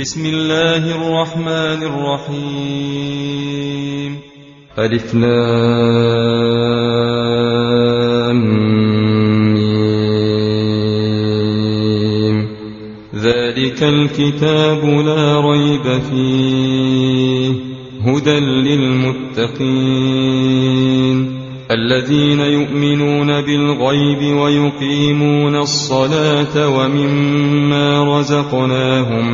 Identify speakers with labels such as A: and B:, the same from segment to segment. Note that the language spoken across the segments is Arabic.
A: بسم الله الرحمن الرحيم. ألف لام ميم. ذلك الكتاب لا ريب فيه هدى للمتقين الذين يؤمنون بالغيب ويقيمون الصلاة ومما رزقناهم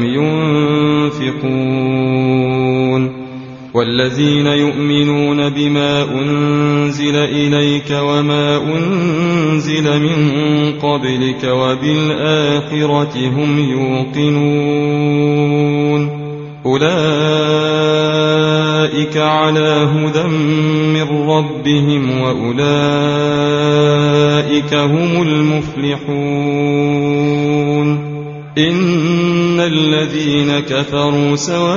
A: ينفقون والذين يؤمنون بما أنزل إليك وما أنزل من قبلك وبالآخرة هم يوقنون أولئك على هدى من ربهم وأولئك هم المفلحون. إن الذين كفروا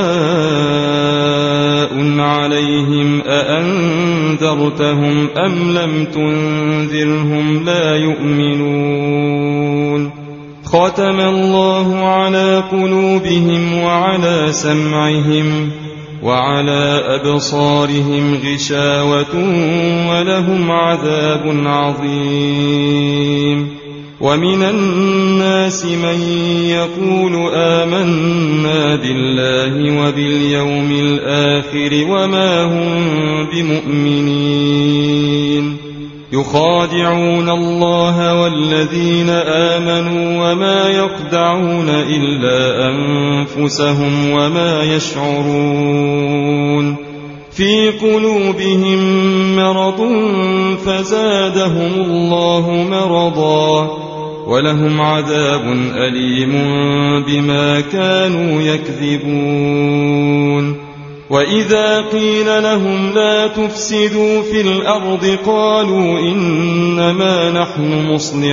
A: سواء عليهم أأنذرتهم أم لم تنذرهم لا يؤمنون. ختم الله على قلوبهم وعلى سمعهم وعلى أبصارهم غشاوة ولهم عذاب عظيم. ومن الناس من يقول آمنا بالله وباليوم الآخر وما هم بمؤمنين يخادعون الله والذين آمنوا وما يخدعون إلا أنفسهم وما يشعرون. في قلوبهم مرض فزادهم الله مرضا ولهم عذاب أليم بما كانوا يكذبون. وإذا قيل لهم لا تفسدوا في الأرض قالوا إنما نحن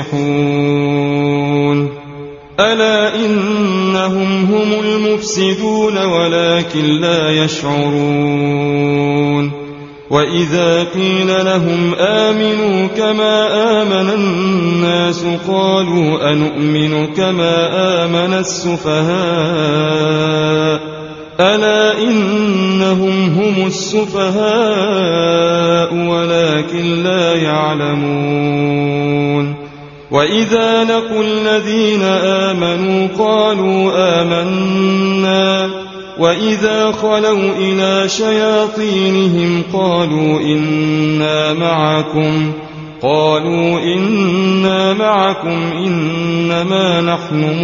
A: مصلحون ألا إنهم هم المفسدون ولكن لا يشعرون. وإذا قيل لهم آمنوا كما آمن الناس قالوا أنؤمن كما آمن السفهاء ألا إنهم هم السفهاء ولكن لا يعلمون. وإذا لقوا الذين آمنوا قالوا آمنا وإذا خلوا إلى شياطينهم قالوا إنا معكم إنما نحن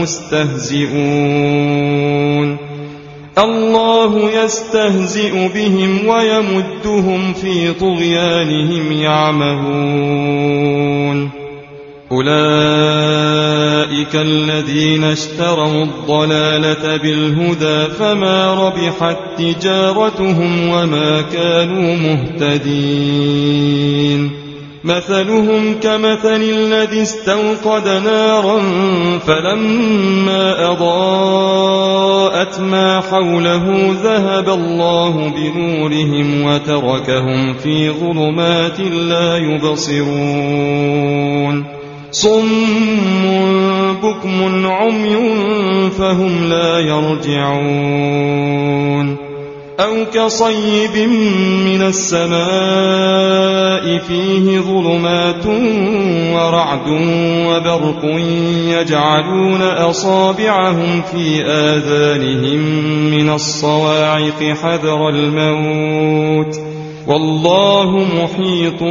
A: مستهزئون. الله يستهزئ بهم ويمدهم في طغيانهم يعمهون. أولئك الذين اشتروا الضلالة بالهدى فما ربحت تجارتهم وما كانوا مهتدين. مثلهم كمثل الذي استوقد نارا فلما أضاءت ما حوله ذهب الله بنورهم وتركهم في ظلمات لا يبصرون. صم بكم عمي فهم لا يرجعون. أو كصيب من السماء فيه ظلمات ورعد وبرق يجعلون أصابعهم في آذانهم من الصواعق حذر الموت والله محيط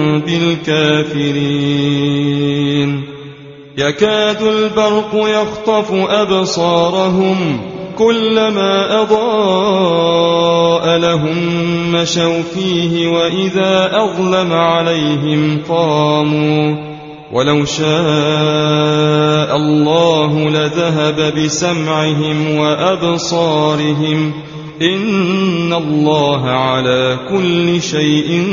A: بالكافرين. يكاد البرق يخطف أبصارهم كلما أضاء لهم مشوا فيه وإذا أظلم عليهم قاموا ولو شاء الله لذهب بسمعهم وأبصارهم إن الله على كل شيء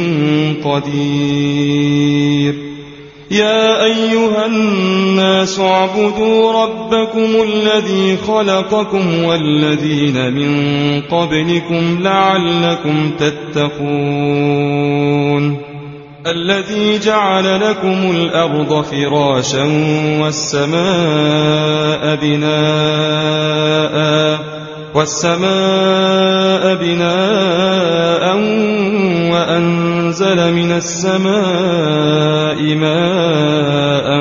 A: قدير. يا أيها الناس اعبدوا ربكم الذي خلقكم والذين من قبلكم لعلكم تتقون. الذي جعل لكم الأرض فراشا والسماء بناء والسماء بناء وأنزل من السماء ماء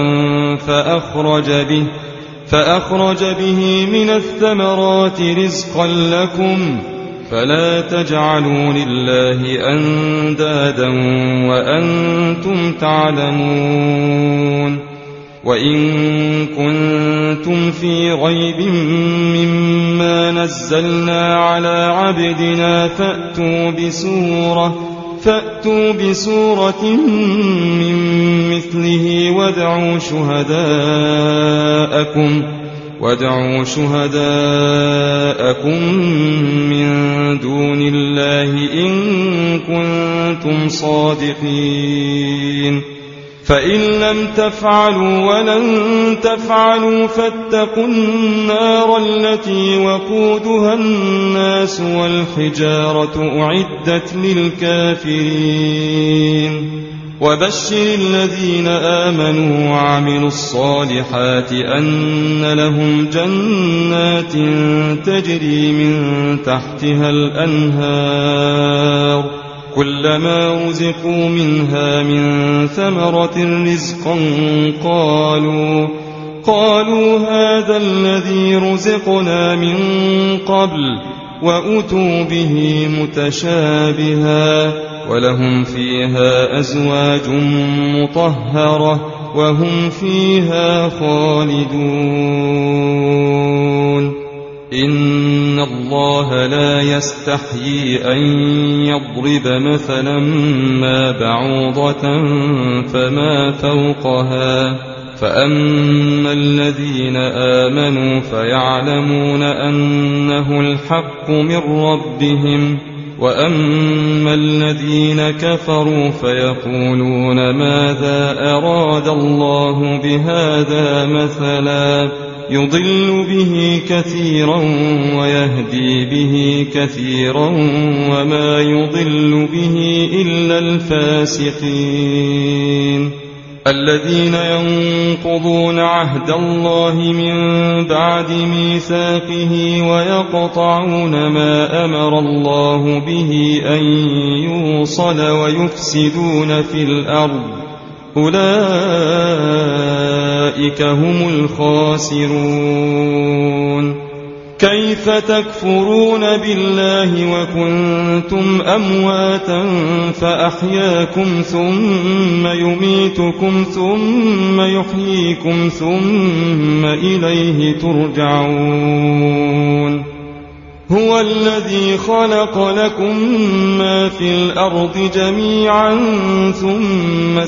A: فأخرج به من الثمرات رزقا لكم فلا تجعلوا لله أندادا وأنتم تعلمون وإن كنتم في ريب مما نزلنا على عبدنا فأتوا بسورة من مثله وادعوا شهداءكم من دون الله إن كنتم صادقين فإن لم تفعلوا ولن تفعلوا فاتقوا النار التي وقودها الناس والحجارة أعدت للكافرين وبشر الذين آمنوا وعملوا الصالحات أن لهم جنات تجري من تحتها الأنهار كلما رزقوا منها من ثمرة رزقا قالوا هذا الذي رزقنا من قبل وأتوا به متشابها ولهم فيها أزواج مطهرة وهم فيها خالدون إن الله لا يستحيي أن يضرب مثلا ما بعوضة فما فوقها فأما الذين آمنوا فيعلمون أنه الحق من ربهم وأما الذين كفروا فيقولون ماذا أراد الله بهذا مثلا يضل به كثيرا ويهدي به كثيرا وما يضل به إلا الفاسقين الذين ينقضون عهد الله من بعد ميثاقه ويقطعون ما أمر الله به أن يوصل ويفسدون في الأرض أولئك هم الخاسرون كيف تكفرون بالله وكنتم أمواتا فأحياكم ثم يميتكم ثم يحييكم ثم إليه ترجعون هو الذي خلق لكم ما في الأرض جميعا ثم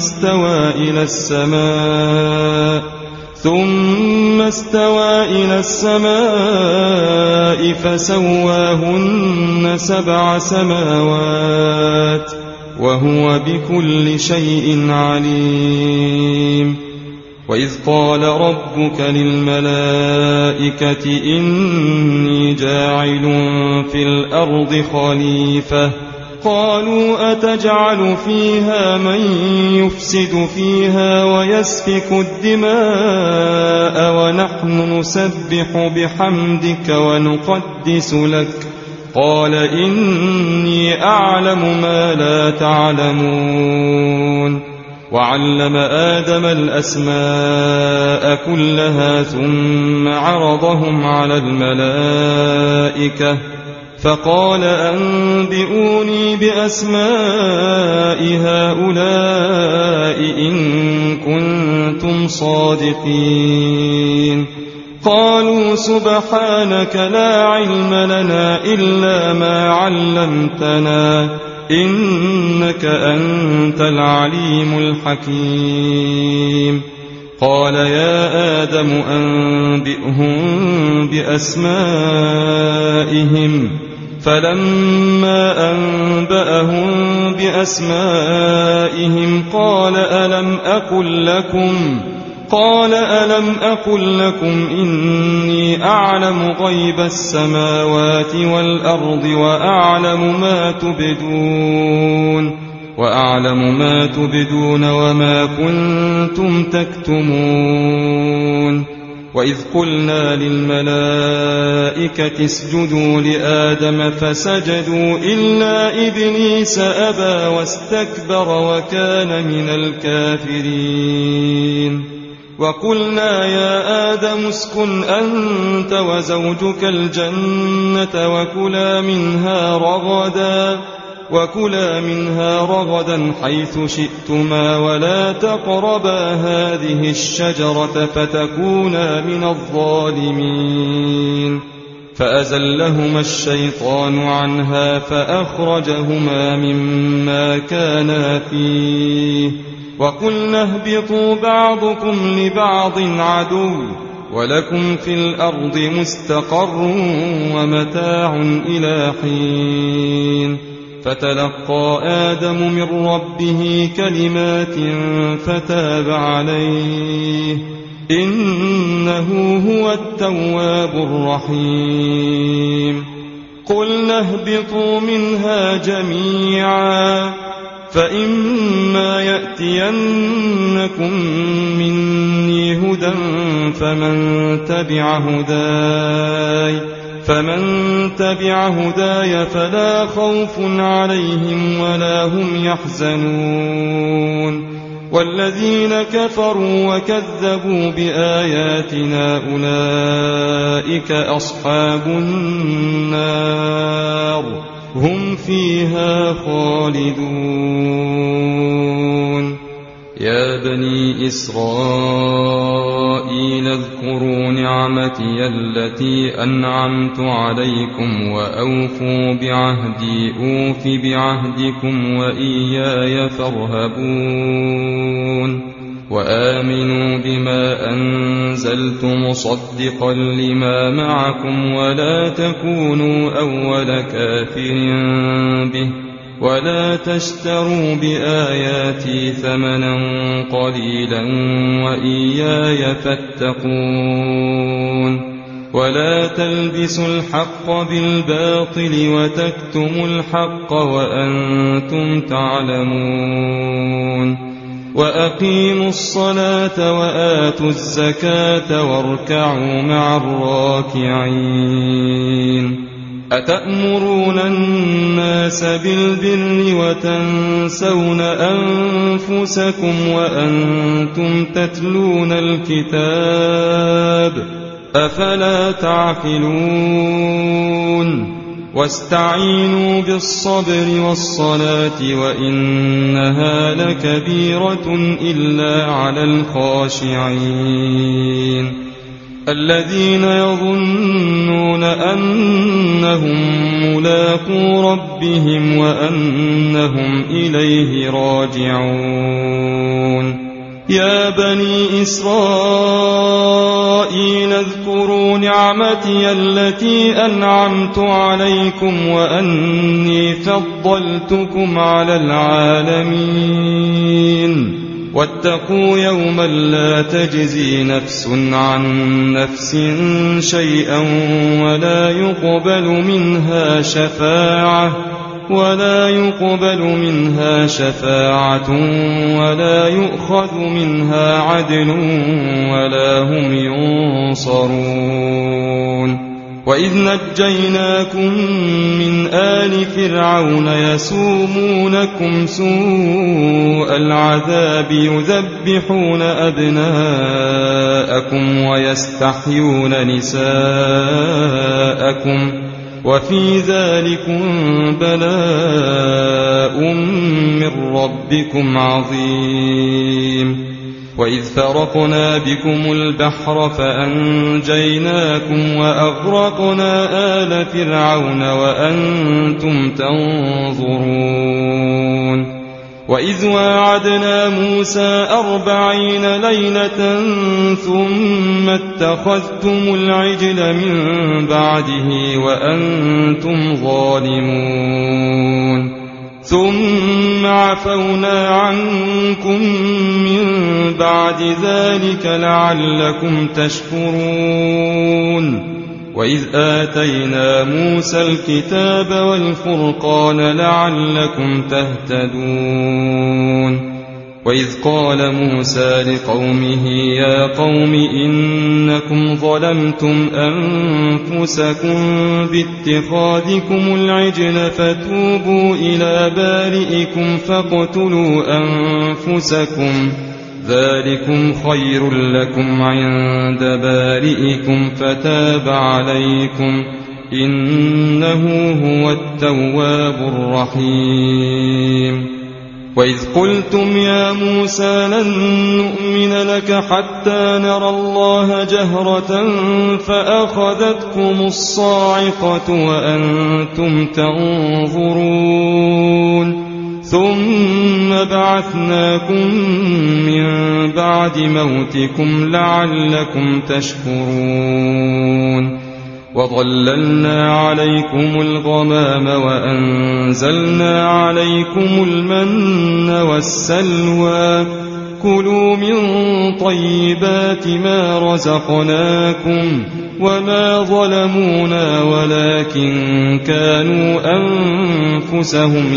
A: استوى إلى السماء فسواهن 7 سماوات وهو بكل شيء عليم وإذ قال ربك للملائكة إني جاعل في الأرض خليفة قالوا أتجعل فيها من يفسد فيها ويسفك الدماء ونحن نسبح بحمدك ونقدس لك قال إني أعلم ما لا تعلمون وعلم آدم الأسماء كلها ثم عرضهم على الملائكة فقال أنبئوني بأسماء هؤلاء إن كنتم صادقين قالوا سبحانك لا علم لنا إلا ما علمتنا إنك أنت العليم الحكيم قال يا آدم أنبئهم بأسمائهم فلما أنبأهم بأسمائهم قال ألم أقل لكم إني أعلم غيب السماوات والأرض وأعلم ما تبدون وما كنتم تكتمون وإذ قلنا للملائكة اسجدوا لآدم فسجدوا إلا إبليس أبى واستكبر وكان من الكافرين وقلنا يا آدم اسكن أنت وزوجك الجنة وكلا منها رغدا حيث شئتما ولا تقربا هذه الشجرة فتكونا من الظالمين فأزلهما الشيطان عنها فأخرجهما مما كانا فيه وقلنا اهبطوا بعضكم لبعض عدو ولكم في الأرض مستقر ومتاع إلى حين فتلقى آدم من ربه كلمات فتاب عليه إنه هو التواب الرحيم قلنا اهبطوا منها جميعا فإما يأتينكم مني هدى فمن تبع هداي فلا خوف عليهم ولا هم يحزنون والذين كفروا وكذبوا بآياتنا أولئك أصحاب النار هم فيها خالدون يا بني إسرائيل اذكروا نعمتي التي أنعمت عليكم وأوفوا بعهدي أوف بعهدكم وإياي فارهبون وآمنوا بما أنزلت مصدقا لما معكم ولا تكونوا أول كافر به ولا تشتروا بآياتي ثمنا قليلا وإياي فاتقون ولا تلبسوا الحق بالباطل وتكتموا الحق وأنتم تعلمون وأقيموا الصلاة وآتوا الزكاة واركعوا مع الراكعين أتأمرون الناس بالبر وتنسون أنفسكم وأنتم تتلون الكتاب أفلا تعقلون واستعينوا بالصبر والصلاة وإنها لكبيرة إلا على الخاشعين الذين يظنون أنهم ملاقو ربهم وأنهم إليه راجعون يا بني إسرائيل اذكروا نعمتي التي أنعمت عليكم وأني فضلتكم على العالمين واتقوا يوما لا تجزي نفس عن نفس شيئا ولا يقبل منها شفاعة ولا يؤخذ منها عدل ولا هم ينصرون وإذ نجيناكم من آل فرعون يسومونكم سوء العذاب يذبحون أبناءكم ويستحيون نساءكم وفي ذلكم بلاء من ربكم عظيم وإذ فرقنا بكم البحر فأنجيناكم وأغرقنا آل فرعون وأنتم تنظرون وإذ واعدنا موسى 40 ليلة ثم اتخذتم العجل من بعده وأنتم ظالمون ثم عفونا عنكم من بعد ذلك لعلكم تشكرون وإذ آتينا موسى الكتاب والفرقان لعلكم تهتدون وإذ قال موسى لقومه يا قوم إنكم ظلمتم أنفسكم باتخاذكم العجل فتوبوا إلى بارئكم فاقتلوا أنفسكم ذلكم خير لكم عند بارئكم فتاب عليكم إنه هو التواب الرحيم وإذ قلتم يا موسى لن نؤمن لك حتى نرى الله جهرة فأخذتكم الصاعقة وأنتم تنظرون ثم بعثناكم من بعد موتكم لعلكم تشكرون وظللنا عليكم الغمام وأنزلنا عليكم المن والسلوى كلوا من طيبات ما رزقناكم وما ظلمونا ولكن كانوا أنفسهم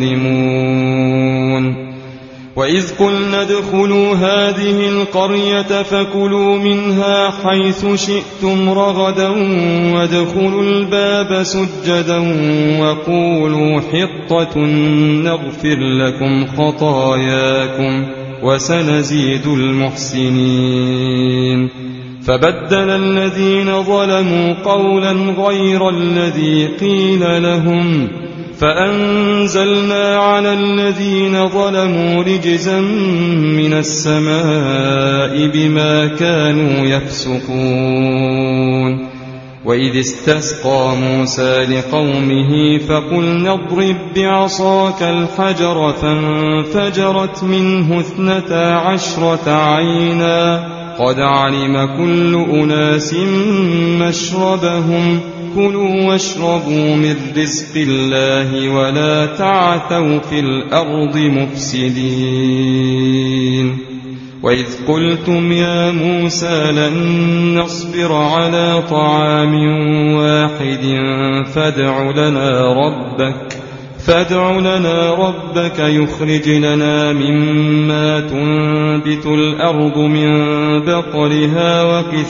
A: يظلمون وإذ قلنا ادخلوا هذه القرية فكلوا منها حيث شئتم رغدا وادخلوا الباب سجدا وقولوا حطة نغفر لكم خطاياكم وسنزيد المحسنين فبدل الذين ظلموا قولا غير الذي قيل لهم فأنزلنا على الذين ظلموا رجزا من السماء بما كانوا يفسقون وإذ استسقى موسى لقومه فقلنا اضرب بعصاك الحجر فانفجرت منه 12 عينا قد علم كل أناس مشربهم كلوا واشربوا من رزق الله ولا تعثوا في الأرض مفسدين وإذ قلتم يا موسى لن نصبر على طعام واحد فادع لنا ربك يخرج لنا مما تنبت الأرض من بقلها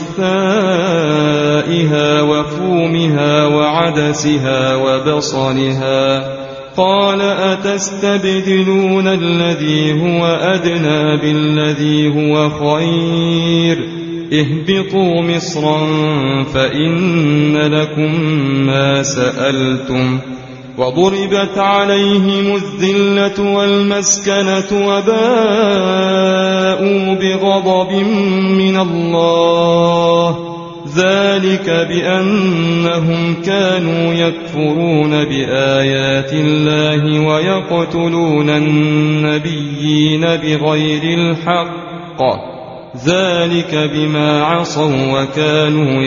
A: وقثائها وفومها وعدسها وبصلها قال أتستبدلون الذي هو أدنى بالذي هو خير اهبطوا مصرا فإن لكم ما سألتم وضربت عليهم الذلة والمسكنة وباءوا بغضب من الله ذلك بأنهم كانوا يكفرون بآيات الله ويقتلون النبيين بغير الحق ذلك بما عصوا وكانوا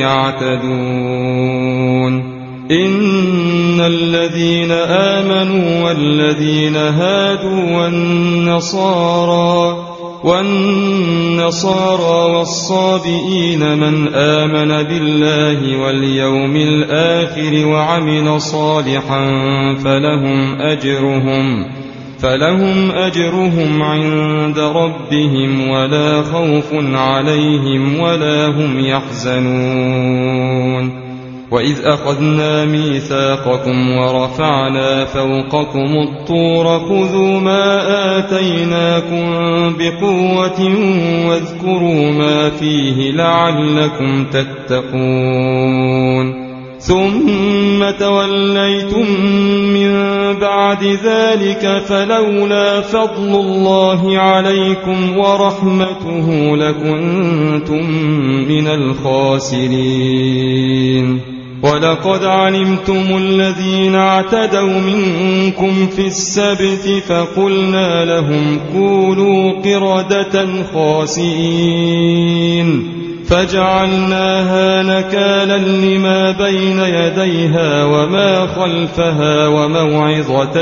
A: يعتدون إن الذين آمنوا والذين هادوا والنصارى والصابئين من آمن بالله واليوم الآخر وعمل صالحا فلهم أجرهم عند ربهم ولا خوف عليهم ولا هم يحزنون وإذ أخذنا ميثاقكم ورفعنا فوقكم الطور خذوا ما آتيناكم بقوة واذكروا ما فيه لعلكم تتقون ثم توليتم من بعد ذلك فلولا فضل الله عليكم ورحمته لكنتم من الخاسرين ولقد علمتم الذين اعتدوا منكم في السبت فقلنا لهم كونوا قردة خاسئين فجعلناها نكالا لما بين يديها وما خلفها وموعظة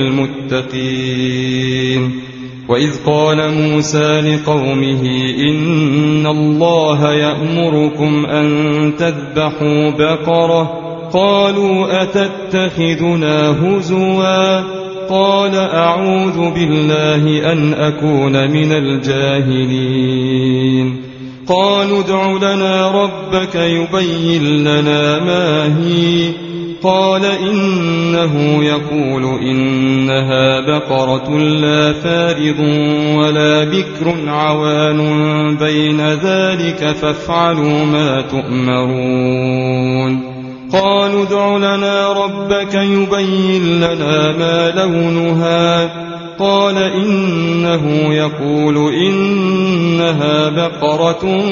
A: للمتقين وإذ قال موسى لقومه إن الله يأمركم أن تذبحوا بقرة قالوا أتتخذنا هزوا فقال أعوذ بالله أن أكون من الجاهلين قالوا ادع لنا ربك يبين لنا ما هي قال إنه يقول إنها بقرة لا فارض ولا بكر عوان بين ذلك فافعلوا ما تؤمرون قالوا ادع لنا ربك يبين لنا ما لونها قال إنه يقول إنها بقرة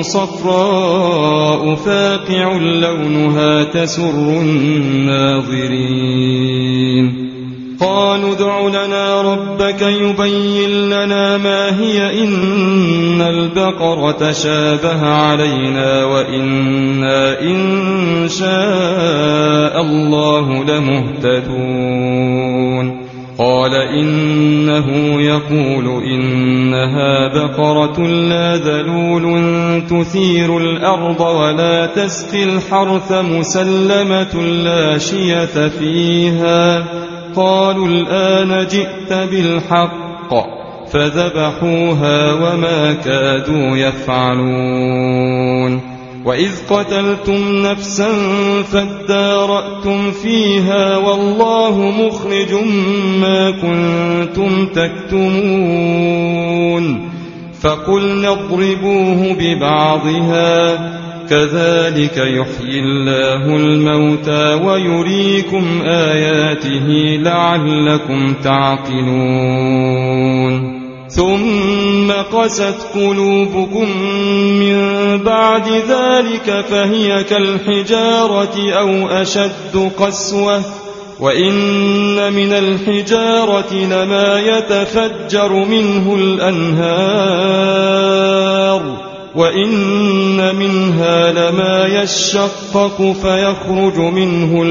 A: صفراء فاقع لونها تسر الناظرين قالوا ادع لنا ربك يبين لنا ما هي إن البقرة شابه علينا وإنا إن شاء الله لمهتدون قال إنه يقول إنها بقرة لا ذلول تثير الأرض ولا تسقي الحرث مسلمة لا شية فيها قالوا الآن جئت بالحق فذبحوها وما كادوا يفعلون وإذ قتلتم نفسا فادارأتم فيها والله مخرج ما كنتم تكتمون فقلنا اضربوه ببعضها كذلك يحيي الله الموتى ويريكم آياته لعلكم تعقلون ثم قست قلوبكم من بعد ذلك فهي كالحجارة أو أشد قسوة وإن من الحجارة لما يتفجر منه الأنهار وإن منها لما يشقق فيخرج منه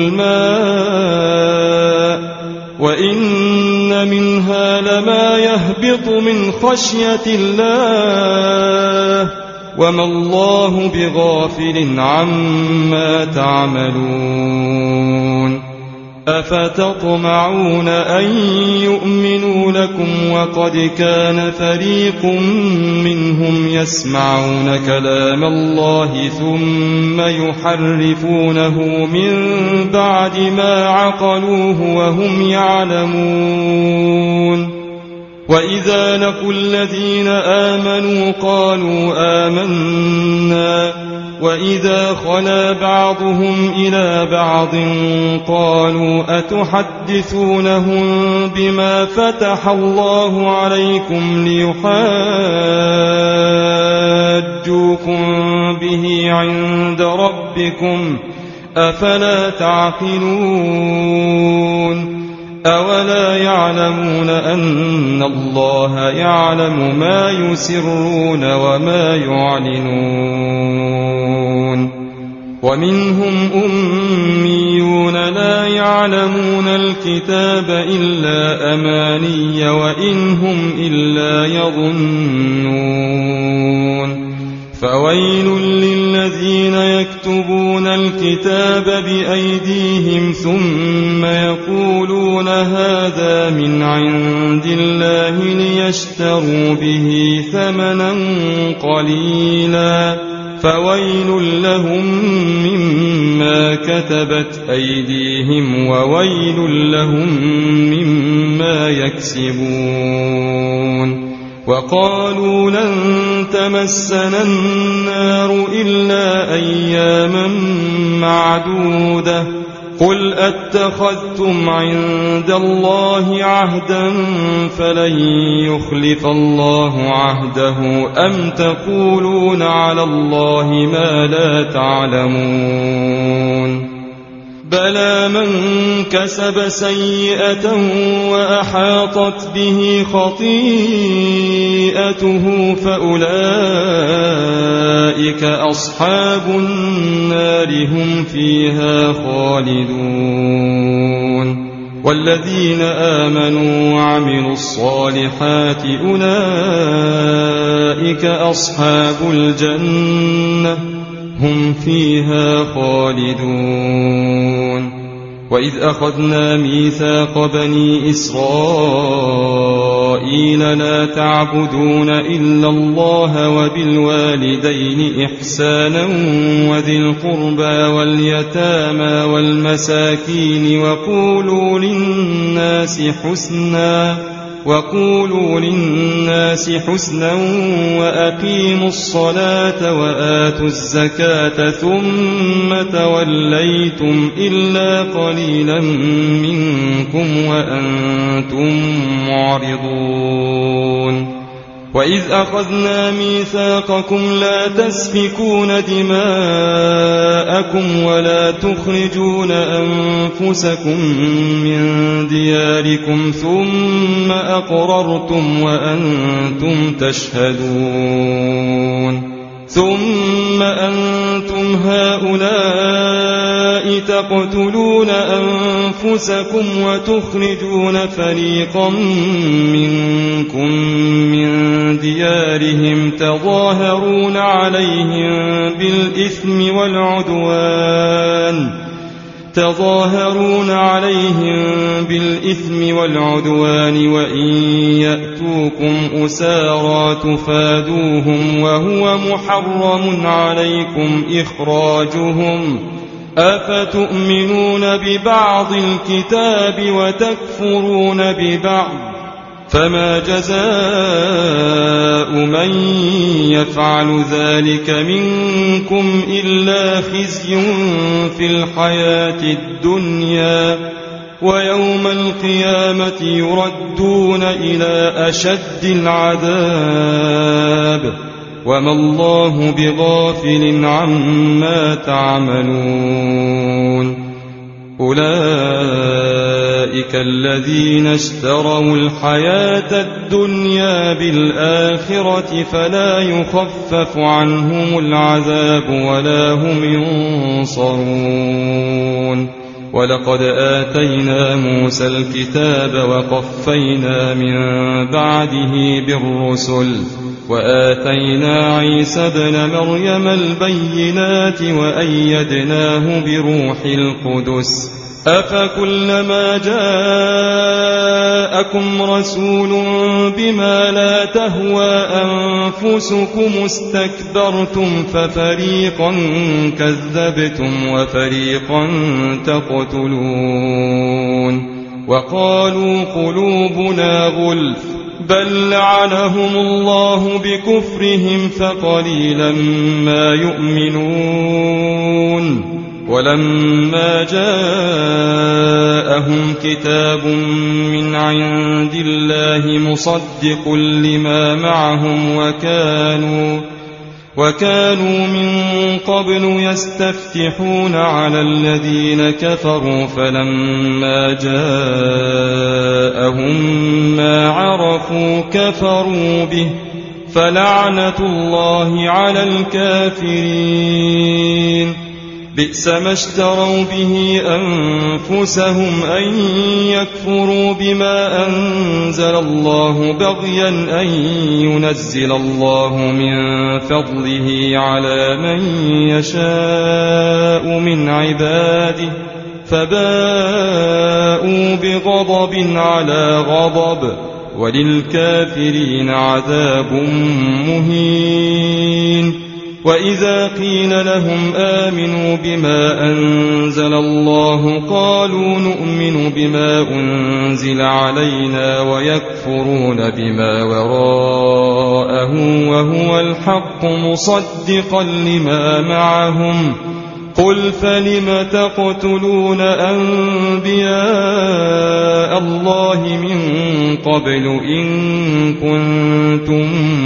A: الماء وإن منها لما يهبط من خشية الله وما الله بغافل عما تعملون أفتطمعون أن يؤمنوا لكم وقد كان فريق منهم يسمعون كلام الله ثم يحرفونه من بعد ما عقلوه وهم يعلمون وإذا لقوا الذين آمنوا قالوا آمنا وإذا خلا بعضهم إلى بعض قالوا أتحدثونهم بما فتح الله عليكم ليحاجوكم به عند ربكم أفلا تعقلون أولا يعلمون أن الله يعلم ما يسرون وما يعلنون ومنهم أميون لا يعلمون الكتاب إلا أماني وإن هم إلا يظنون فويل للذين يكتبون الكتاب بأيديهم ثم يقولون هذا من عند الله ليشتروا به ثمنا قليلا فويل لهم مما كتبت أيديهم وويل لهم مما يكسبون وقالوا لن تمسنا النار إلا أياما معدودة قل أتخذتم عند الله عهدا فلن يخلف الله عهده أم تقولون على الله ما لا تعلمون بلى من كسب سيئة وأحاطت به خطيئته فأولئك أصحاب النار هم فيها خالدون والذين آمنوا وعملوا الصالحات أولئك أصحاب الجنة هم فيها خالدون وإذ أخذنا ميثاق بني إسرائيل لا تعبدون إلا الله وبالوالدين إحسانا وذي القربى واليتامى والمساكين وقولوا للناس حسنا وأقيموا الصلاة وآتوا الزكاة ثم توليتم إلا قليلا منكم وأنتم معرضون وإذ أخذنا ميثاقكم لا تسفكون دماءكم ولا تخرجون أنفسكم من دياركم ثم أقررتم وأنتم تشهدون ثم أنتم هؤلاء تقتلون أنفسكم وتخرجون فريقا منكم من ديارهم تظاهرون عليهم بالإثم والعدوان وإن يأتوكم أسارى تفادوهم وهو محرم عليكم إخراجهم أفتؤمنون ببعض الكتاب وتكفرون ببعض فما جزاء من يفعل ذلك منكم إلا خزي في الحياة الدنيا ويوم القيامة يردون إلى أشد العذاب وما الله بغافل عما تعملون أولئك الذين اشتروا الحياة الدنيا بالآخرة فلا يخفف عنهم العذاب ولا هم ينصرون ولقد آتينا موسى الكتاب وقفينا من بعده بالرسل وآتينا عيسى ابن مريم البينات وأيدناه بروح القدس أفكلما جاءكم رسول بما لا تهوى أنفسكم استكبرتم ففريقا كذبتم وفريقا تقتلون وقالوا قلوبنا غلف بل لعنهم الله بكفرهم فقليلا ما يؤمنون ولما جاءهم كتاب من عند الله مصدق لما معهم وكانوا من قبل يستفتحون على الذين كفروا فلما جاءهم ما عرفوا كفروا به فلعنة الله على الكافرين بئس ما اشتروا به أنفسهم أن يكفروا بما أنزل الله بغيا أن ينزل الله من فضله على من يشاء من عباده فباءوا بغضب على غضب وللكافرين عذاب مهين وإذا قيل لهم آمنوا بما أنزل الله قالوا نؤمن بما أنزل علينا ويكفرون بما وراءه وهو الحق مصدقا لما معهم قل فلم تقتلون أنبياء الله من قبل إن كنتم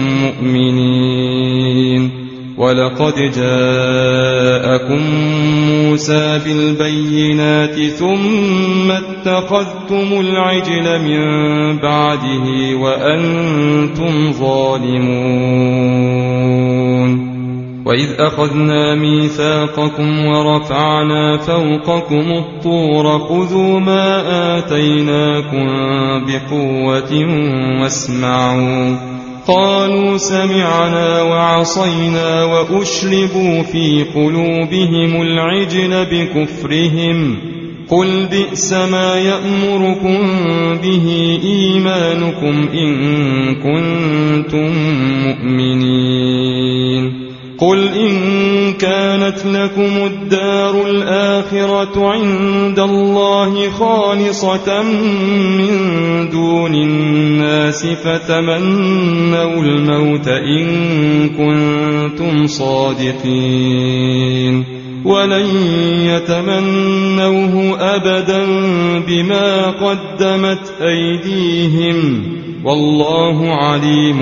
A: مؤمنين ولقد جاءكم موسى بالبينات ثم اتخذتم العجل من بعده وأنتم ظالمون وإذ أخذنا ميثاقكم ورفعنا فوقكم الطور خذوا ما آتيناكم بقوة واسمعوا قالوا سمعنا وعصينا وأشربوا في قلوبهم العجل بكفرهم قل بئس ما يأمركم به إيمانكم إن كنتم مؤمنين قل إن كانت لكم الدار الآخرة عند الله خالصة من دون الناس فتمنوا الموت إن كنتم صادقين ولن يتمنوه أبدا بما قدمت أيديهم والله عليم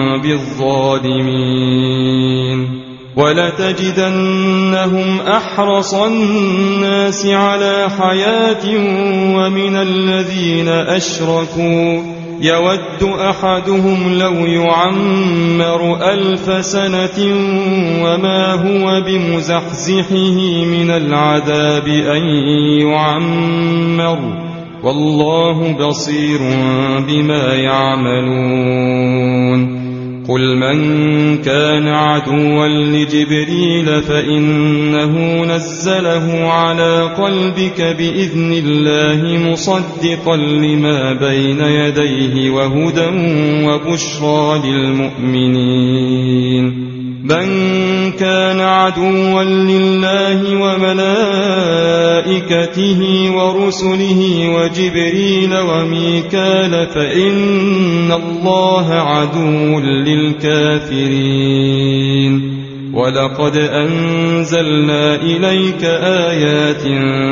A: بالظالمين ولتجدنهم أحرص الناس على حياة ومن الذين أشركوا يود أحدهم لو يعمر 1000 سنة وما هو بمزحزحه من العذاب أن يعمر والله بصير بما يعملون قل من كان عدوا لجبريل فإنه نزله على قلبك بإذن الله مصدقا لما بين يديه وهدى وبشرى للمؤمنين من كان عدوا لله وملائكته ورسله وجبريل وميكال فإن الله عدو للكافرين ولقد أنزلنا إليك آيات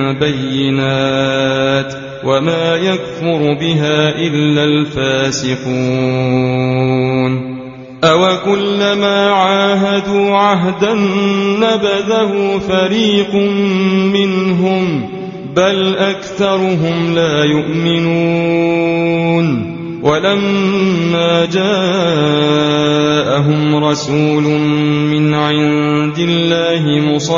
A: بينات وما يكفر بها إلا الفاسقون أوكلما عاهدوا عهدا نبذه فريق منهم بل أكثرهم لا يؤمنون ولما جاءهم رسول من عند الله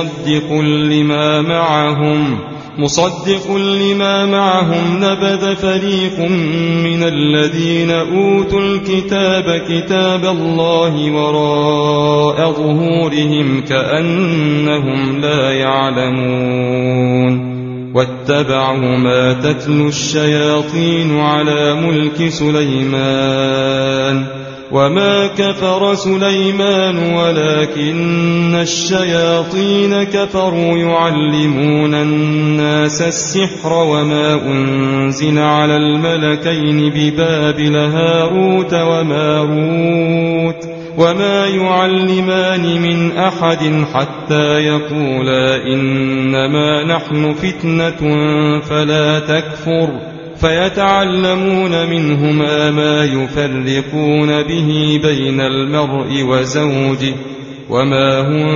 A: مصدق لما معهم نبذ فريق من الذين أوتوا الكتاب كتاب الله وراء ظهورهم كأنهم لا يعلمون واتبعوا ما تتلو الشياطين على ملك سليمان وما كفر سليمان ولكن الشياطين كفروا يعلمون الناس السحر وما أنزل على الملكين ببابل هاروت وماروت وما يعلمان من أحد حتى يقولا إنما نحن فتنة فلا تكفر فيتعلمون منهما ما يفرقون به بين المرء وزوجه وما هم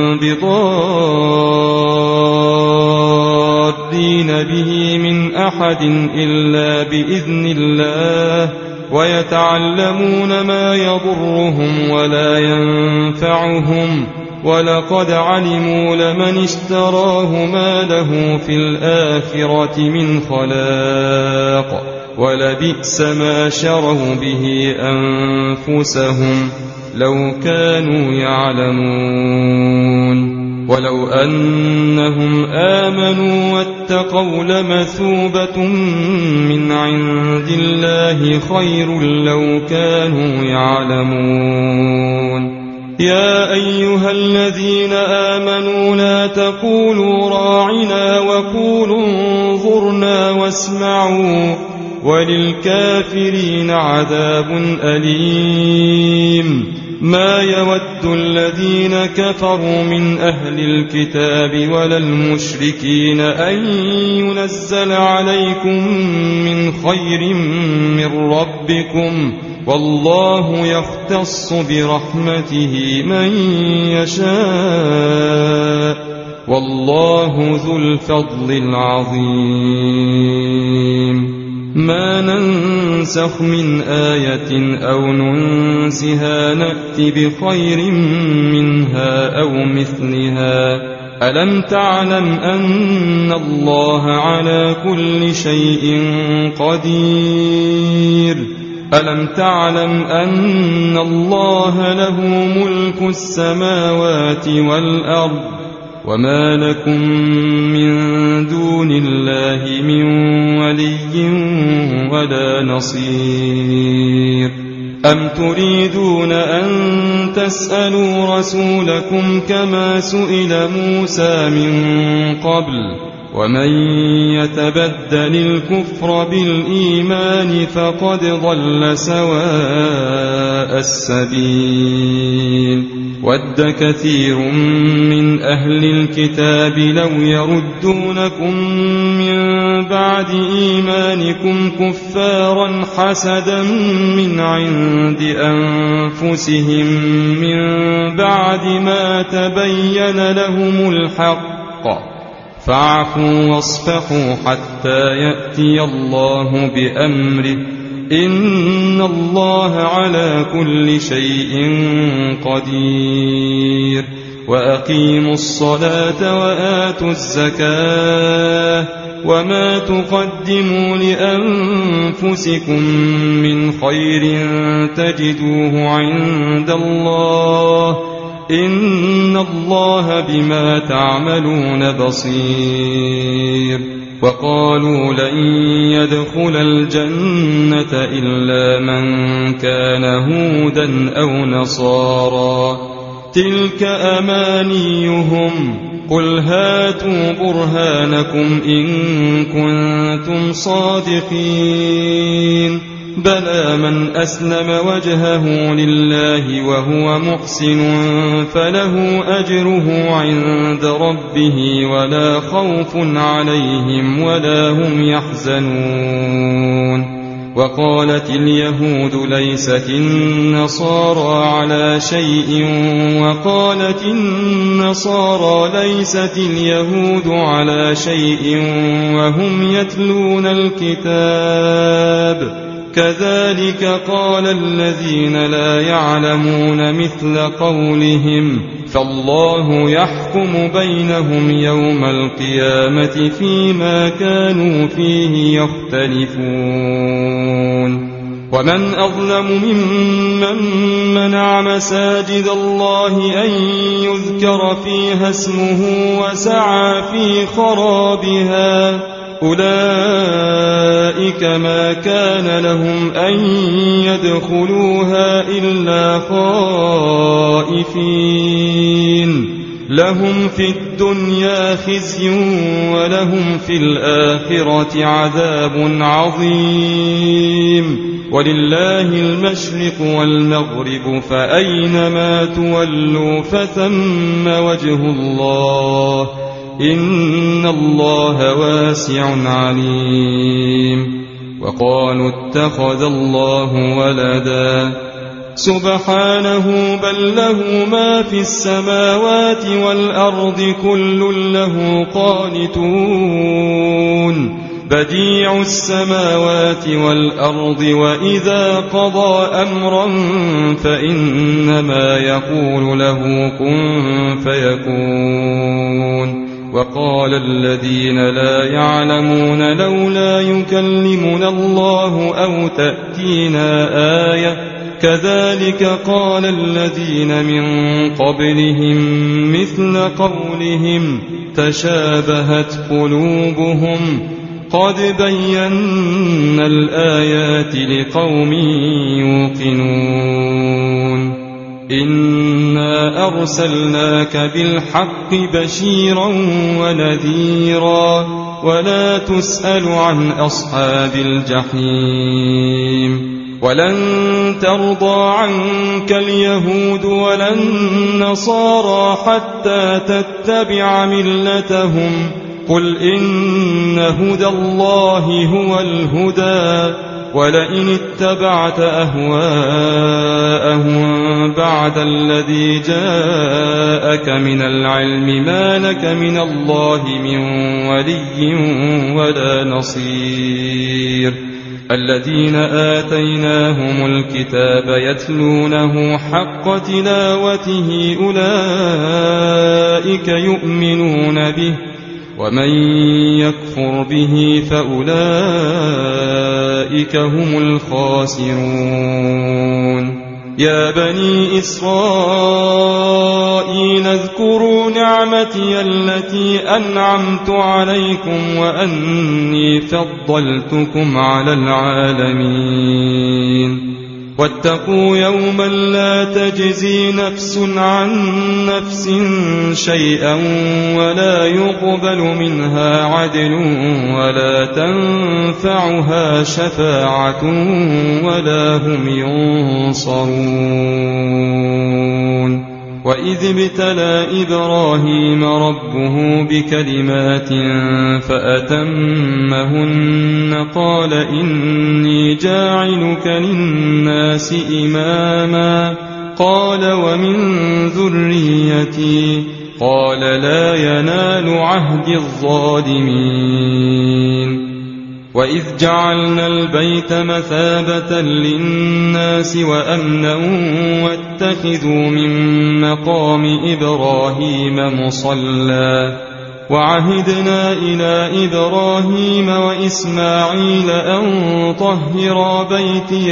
A: بضارين به من أحد إلا بإذن الله ويتعلمون ما يضرهم ولا ينفعهم ولقد علموا لمن اشتراه ما له في الآخرة من خلاق ولبئس ما شروا به أنفسهم لو كانوا يعلمون ولو أنهم آمنوا واتقوا لمثوبة من عند الله خير لو كانوا يعلمون يا أيها الذين آمنوا لا تقولوا راعنا وقولوا انظرنا واسمعوا وللكافرين عذاب أليم ما يود الذين كفروا من أهل الكتاب ولا المشركين أن ينزل عليكم من خير من ربكم والله يختص برحمته من يشاء والله ذو الفضل العظيم ما ننسخ من آية أو ننسها نأت بخير منها أو مثلها ألم تعلم أن الله على كل شيء قدير ألم تعلم أن الله له ملك السماوات والأرض وما لكم من دون الله من ولي ولا نصير أم تريدون أن تسألوا رسولكم كما سئل موسى من قبل ومن يتبدل الكفر بالإيمان فقد ضل سواء السبيل ود كثير من أهل الكتاب لو يردونكم من بعد إيمانكم كفارا حسدا من عند أنفسهم من بعد ما تبين لهم الحق فاعفوا واصفحوا حتى يأتي الله بأمره إن الله على كل شيء قدير وأقيموا الصلاة وآتوا الزكاة وما تقدموا لأنفسكم من خير تجدوه عند الله إن الله بما تعملون بصير وقالوا لن يدخل الجنة إلا من كان هودا أو نصارى تلك أمانيهم قل هاتوا برهانكم إن كنتم صادقين بلى من أسلم وجهه لله وهو محسن فله أجره عند ربه ولا خوف عليهم ولا هم يحزنون وقالت اليهود ليست النصارى على شيء وقالت النصارى ليست اليهود على شيء وهم يتلون الكتاب كذلك قال الذين لا يعلمون مثل قولهم فالله يحكم بينهم يوم القيامة فيما كانوا فيه يختلفون ومن أظلم ممن منع مساجد الله أن يذكر فيها اسمه وسعى في خرابها أولئك ما كان لهم أن يدخلوها إلا خائفين لهم في الدنيا خزي ولهم في الآخرة عذاب عظيم ولله المشرق والمغرب فأينما تولوا فثم وجه الله إن الله واسع عليم وقالوا اتخذ الله ولدا سبحانه بل له ما في السماوات والأرض كل له قانتون بديع السماوات والأرض وإذا قضى أمرا فإنما يقول له كن فيكون وقال الذين لا يعلمون لولا يكلمنا الله أو تأتينا آية كذلك قال الذين من قبلهم مثل قولهم تشابهت قلوبهم قد بينا الآيات لقوم يوقنون إنا أرسلناك بالحق بشيرا ونذيرا ولا تسأل عن أصحاب الجحيم ولن ترضى عنك اليهود ولا النصارى حتى تتبع ملتهم قل إن هدى الله هو الهدى ولئن اتبعت أهواءهم بعد الذي جاءك من العلم ما لك من الله من ولي ولا نصير الذين آتيناهم الكتاب يتلونه حق تلاوته أولئك يؤمنون به ومن يكفر به فأولئك هم الخاسرون يا بني إسرائيل اذكروا نعمتي التي أنعمت عليكم وأني فضلتكم على العالمين واتقوا يوما لا تجزي نفس عن نفس شيئا ولا يقبل منها عدل ولا تنفعها شفاعة ولا هم ينصرون وإذ ابتلى إبراهيم ربه بكلمات فأتمهن قال إني جاعلك للناس إماما قال ومن ذريتي قال لا ينال عهد الظالمين وإذ جعلنا البيت مثابة للناس وأمنا واتخذوا من مقام إبراهيم مصلى وعهدنا إلى إبراهيم وإسماعيل أن طهرا بيتي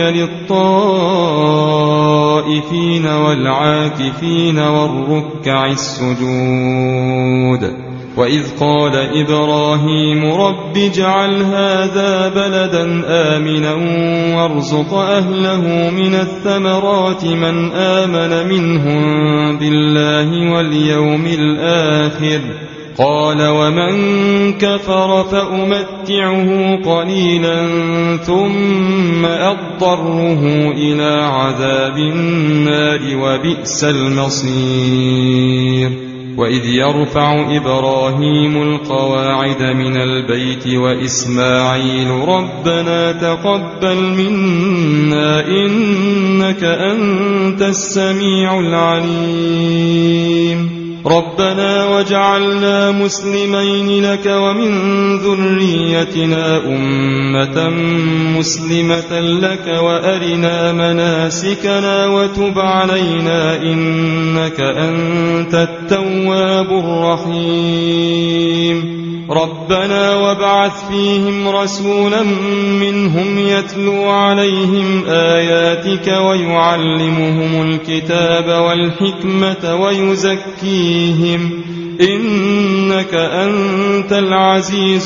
A: للطائفين والعاكفين والركع السجود وإذ قال إبراهيم رب اجعل هذا بلدا آمنا وارزق أهله من الثمرات من آمن منهم بالله واليوم الآخر قال ومن كفر فأمتعه قليلا ثم أضطره إلى عذاب النار وبئس المصير وإذ يرفع إبراهيم القواعد من البيت وإسماعيل ربنا تقبل منا إنك أنت السميع العليم ربنا واجعلنا مسلمين لك ومن ذريتنا أمة مسلمة لك وأرنا مناسكنا وتب علينا إنك أنت التواب الرحيم ربنا وابعث فيهم رسولا منهم يتلو عليهم آياتك ويعلمهم الكتاب والحكمة ويزكيهم إنك أنت العزيز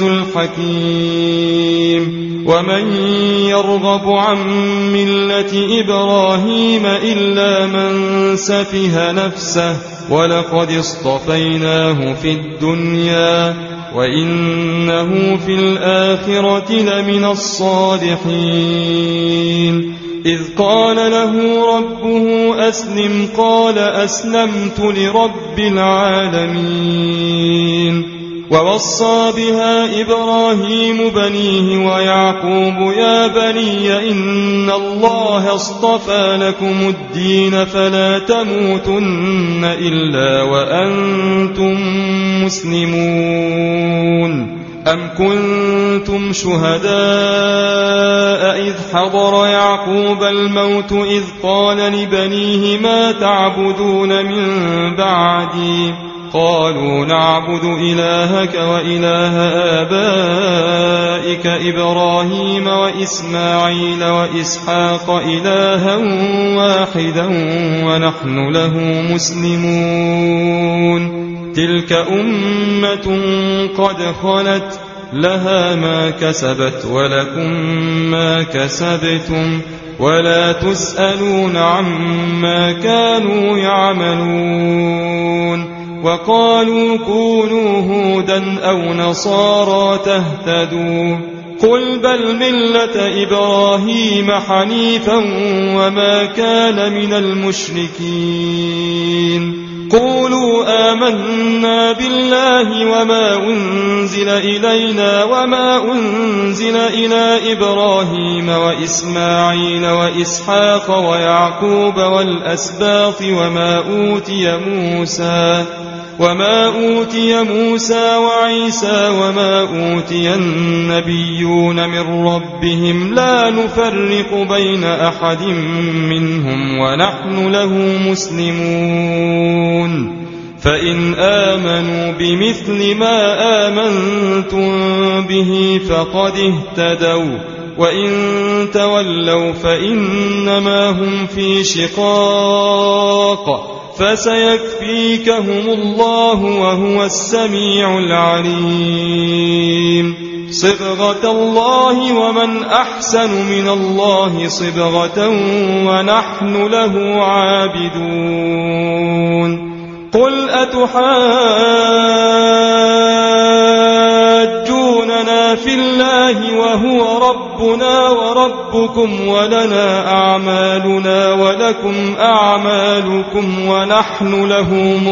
A: الحكيم ومن يرغب عن ملة إبراهيم إلا من سفه نفسه ولقد اصطفيناه في الدنيا وإنه في الآخرة لمن الصالحين إذ قال له ربه أسلم قال أسلمت لرب العالمين ووصى بها إبراهيم بنيه ويعقوب يا بني إن الله اصطفى لكم الدين فلا تموتن إلا وأنتم مسلمون أم كنتم شهداء إذ حضر يعقوب الموت إذ قال لبنيه ما تعبدون من بعدي قالوا نعبد إلهك وإله آبائك إبراهيم وإسماعيل وإسحاق إلها واحدا ونحن له مسلمون تلك أمة قد خلت لها ما كسبت ولكم ما كسبتم ولا تسألون عما كانوا يعملون وقالوا كونوا هودا أو نصارى تهتدوا قل بل ملة إبراهيم حنيفا وما كان من المشركين قولوا آمنا بالله وما أنزل إلينا وما أنزل إلى إبراهيم وإسماعيل وإسحاق ويعقوب والأسباط وما أوتي موسى وعيسى وما أوتي النبيون من ربهم لا نفرق بين أحد منهم ونحن له مسلمون فإن آمنوا بمثل ما آمنتم به فقد اهتدوا وإن تولوا فإنما هم في شقاق فسيكفيكهم الله وهو السميع العليم صبغة الله ومن أحسن من الله صبغة ونحن له عابدون قل أتحاجوننا في الله وهو ربنا وربكم ولنا أعمالنا ولكم أعمالكم ونحن له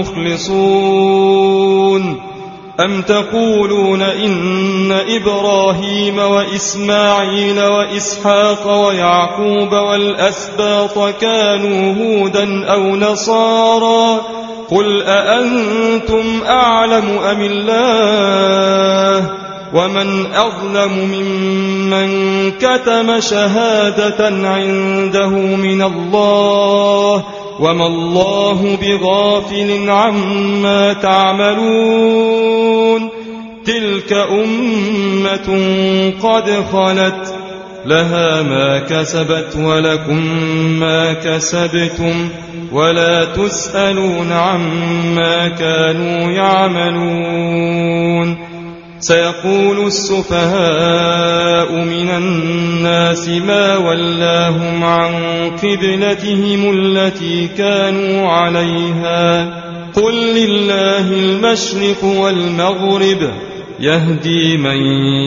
A: مخلصون أم تقولون إن إبراهيم وإسماعيل وإسحاق ويعقوب والأسباط كانوا هودا أو نصارى قل أأنتم أعلم أم الله ومن أظلم ممن كتم شهادة عنده من الله وما الله بغافل عما تعملون تلك أمة قد خلت لها ما كسبت ولكم ما كسبتم ولا تسألون عما كانوا يعملون سيقول السفهاء من الناس ما ولاهم عن قبلتهم التي كانوا عليها قل لله المشرق والمغرب يهدي من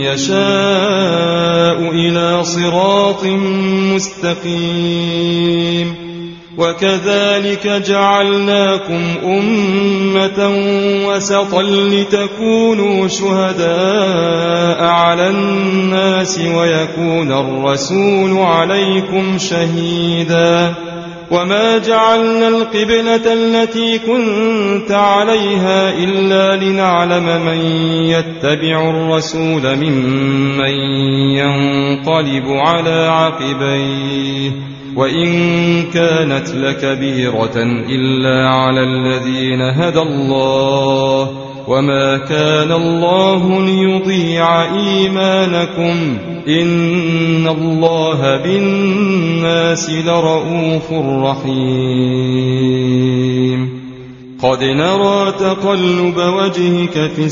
A: يشاء إلى صراط مستقيم وكذلك جعلناكم أمة وسطا لتكونوا شهداء على الناس ويكون الرسول عليكم شهيدا وما جعلنا القبلة التي كنت عليها إلا لنعلم من يتبع الرسول ممن ينقلب على عقبيه وإن كانت لكبيرة إلا على الذين هدى الله وما كان الله ليضيع إيمانكم إن الله بالناس لرؤوف رحيم قد نرى تقلب وجهك في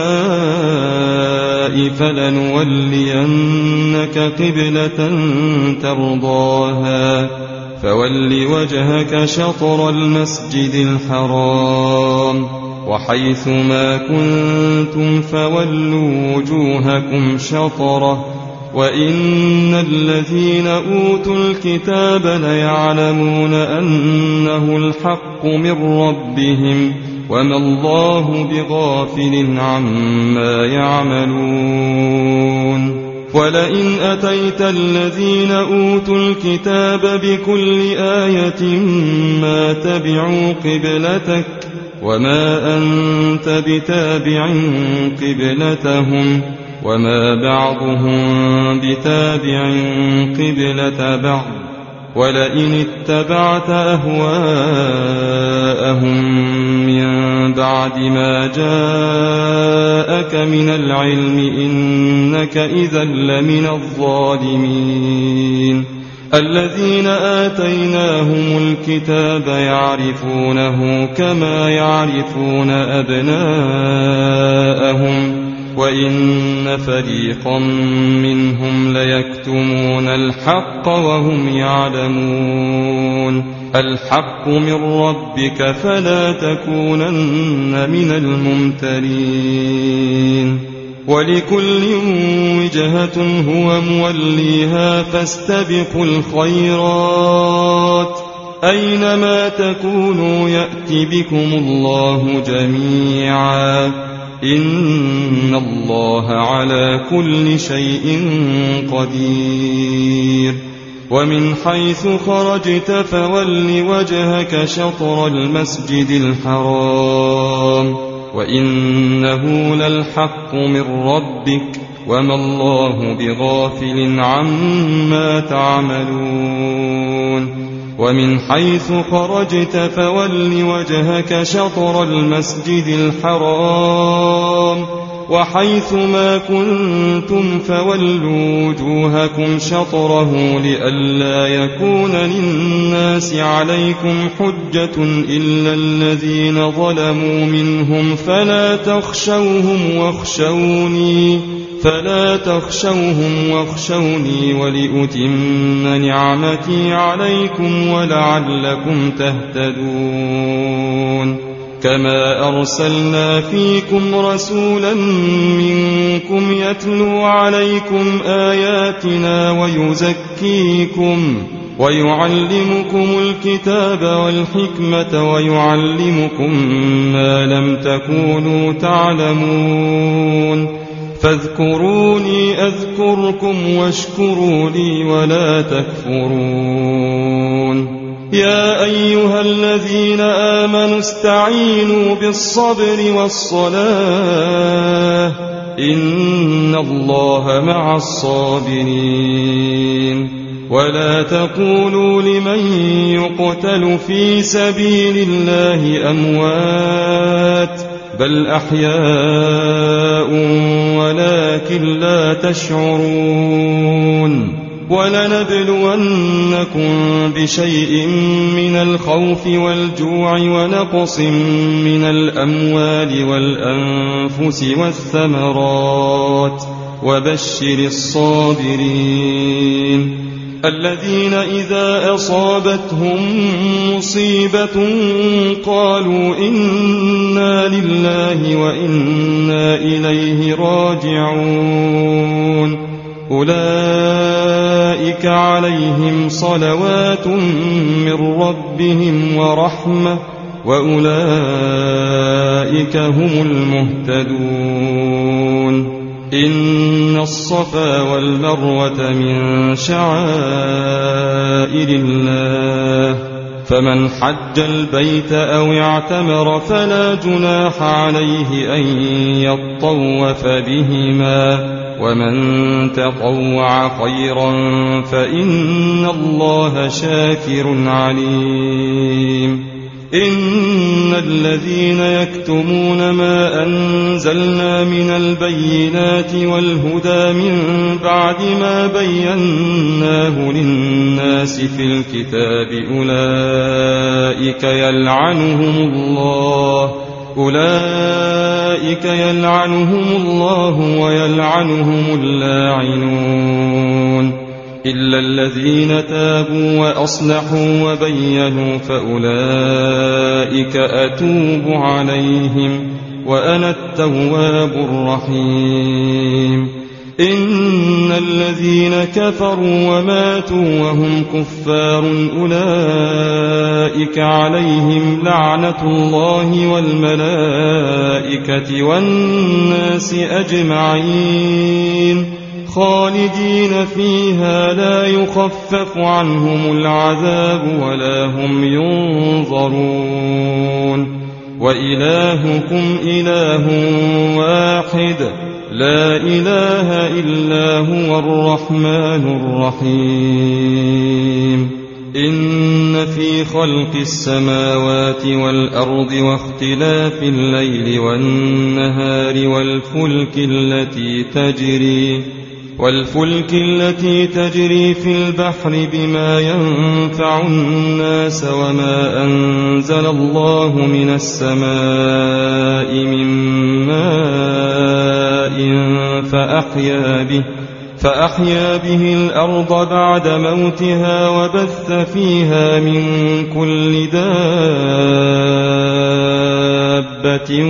A: السماء فلنولينك قبلة ترضاها فول وجهك شطر المسجد الحرام وحيث ما كنتم فولوا وجوهكم شطره وإن الذين أوتوا الكتاب ليعلمون أنه الحق من ربهم وما الله بغافل عما يعملون ولئن أتيت الذين أوتوا الكتاب بكل آية ما تبعوا قبلتك وما أنت بتابع قبلتهم وما بعضهم بتابع قبلة بعض ولئن اتبعت أهواءهم من بعد ما جاءك من العلم إنك إذا لمن الظالمين الذين آتيناهم الكتاب يعرفونه كما يعرفون أبناءهم وإن فريقا منهم ليكتمون الحق وهم يعلمون الحق من ربك فلا تكونن من الممترين ولكل وجهة هو موليها فاستبقوا الخيرات أينما تكونوا يأت بكم الله جميعا إن الله على كل شيء قدير ومن حيث خرجت فول وجهك شطر المسجد الحرام وإنه للحق من ربك وما الله بغافل عما تعملون ومن حيث خرجت فول وجهك شطر المسجد الحرام وحيث ما كنتم فولوا وجوهكم شطره لئلا يكون للناس عليكم حجة إلا الذين ظلموا منهم فلا تخشوهم واخشوني ولأتم نعمتي عليكم ولعلكم تهتدون كما أرسلنا فيكم رسولا منكم يتلو عليكم آياتنا ويزكيكم ويعلمكم الكتاب والحكمة ويعلمكم ما لم تكونوا تعلمون فاذكروني أذكركم واشكروا لي ولا تكفرون يا أيها الذين آمنوا استعينوا بالصبر والصلاة إن الله مع الصابرين ولا تقولوا لمن يقتل في سبيل الله أموات بل أحياء ولكن لا تشعرون ولنبلونكم بشيء من الخوف والجوع ونقص من الأموال والأنفس والثمرات وبشر الصابرين الذين إذا أصابتهم مصيبة قالوا إنا لله وإنا إليه راجعون أولئك عليهم صلوات من ربهم ورحمة وأولئك هم المهتدون إن الصفا والمروة من شعائر الله فمن حج البيت أو اعتمر فلا جناح عليه أن يطوف بهما ومن تطوع خيرا فإن الله شاكر عليم إن الذين يكتمون ما أنزلنا من البينات والهدى من بعد ما بيناه للناس في الكتاب أولئك يلعنهم الله ويلعنهم اللاعنون إلا الذين تابوا وأصلحوا وبينوا فأولئك أتوب عليهم وأنا التواب الرحيم إن الذين كفروا وماتوا وهم كفار أولئك عليهم لعنة الله والملائكة والناس أجمعين خالدين فيها لا يخفف عنهم العذاب ولا هم ينظرون وإلهكم إله واحد لا إله إلا هو الرحمن الرحيم إن في خلق السماوات والأرض واختلاف الليل والنهار والفلك التي تجري في البحر بما ينفع الناس وما أنزل الله من السماء من ماء فأحيا به الأرض بعد موتها وبث فيها من كل دابة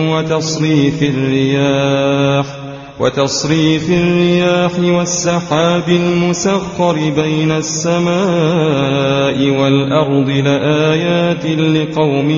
A: وتصريف الرياح والسحاب المسخر بين السماء والأرض لآيات لقوم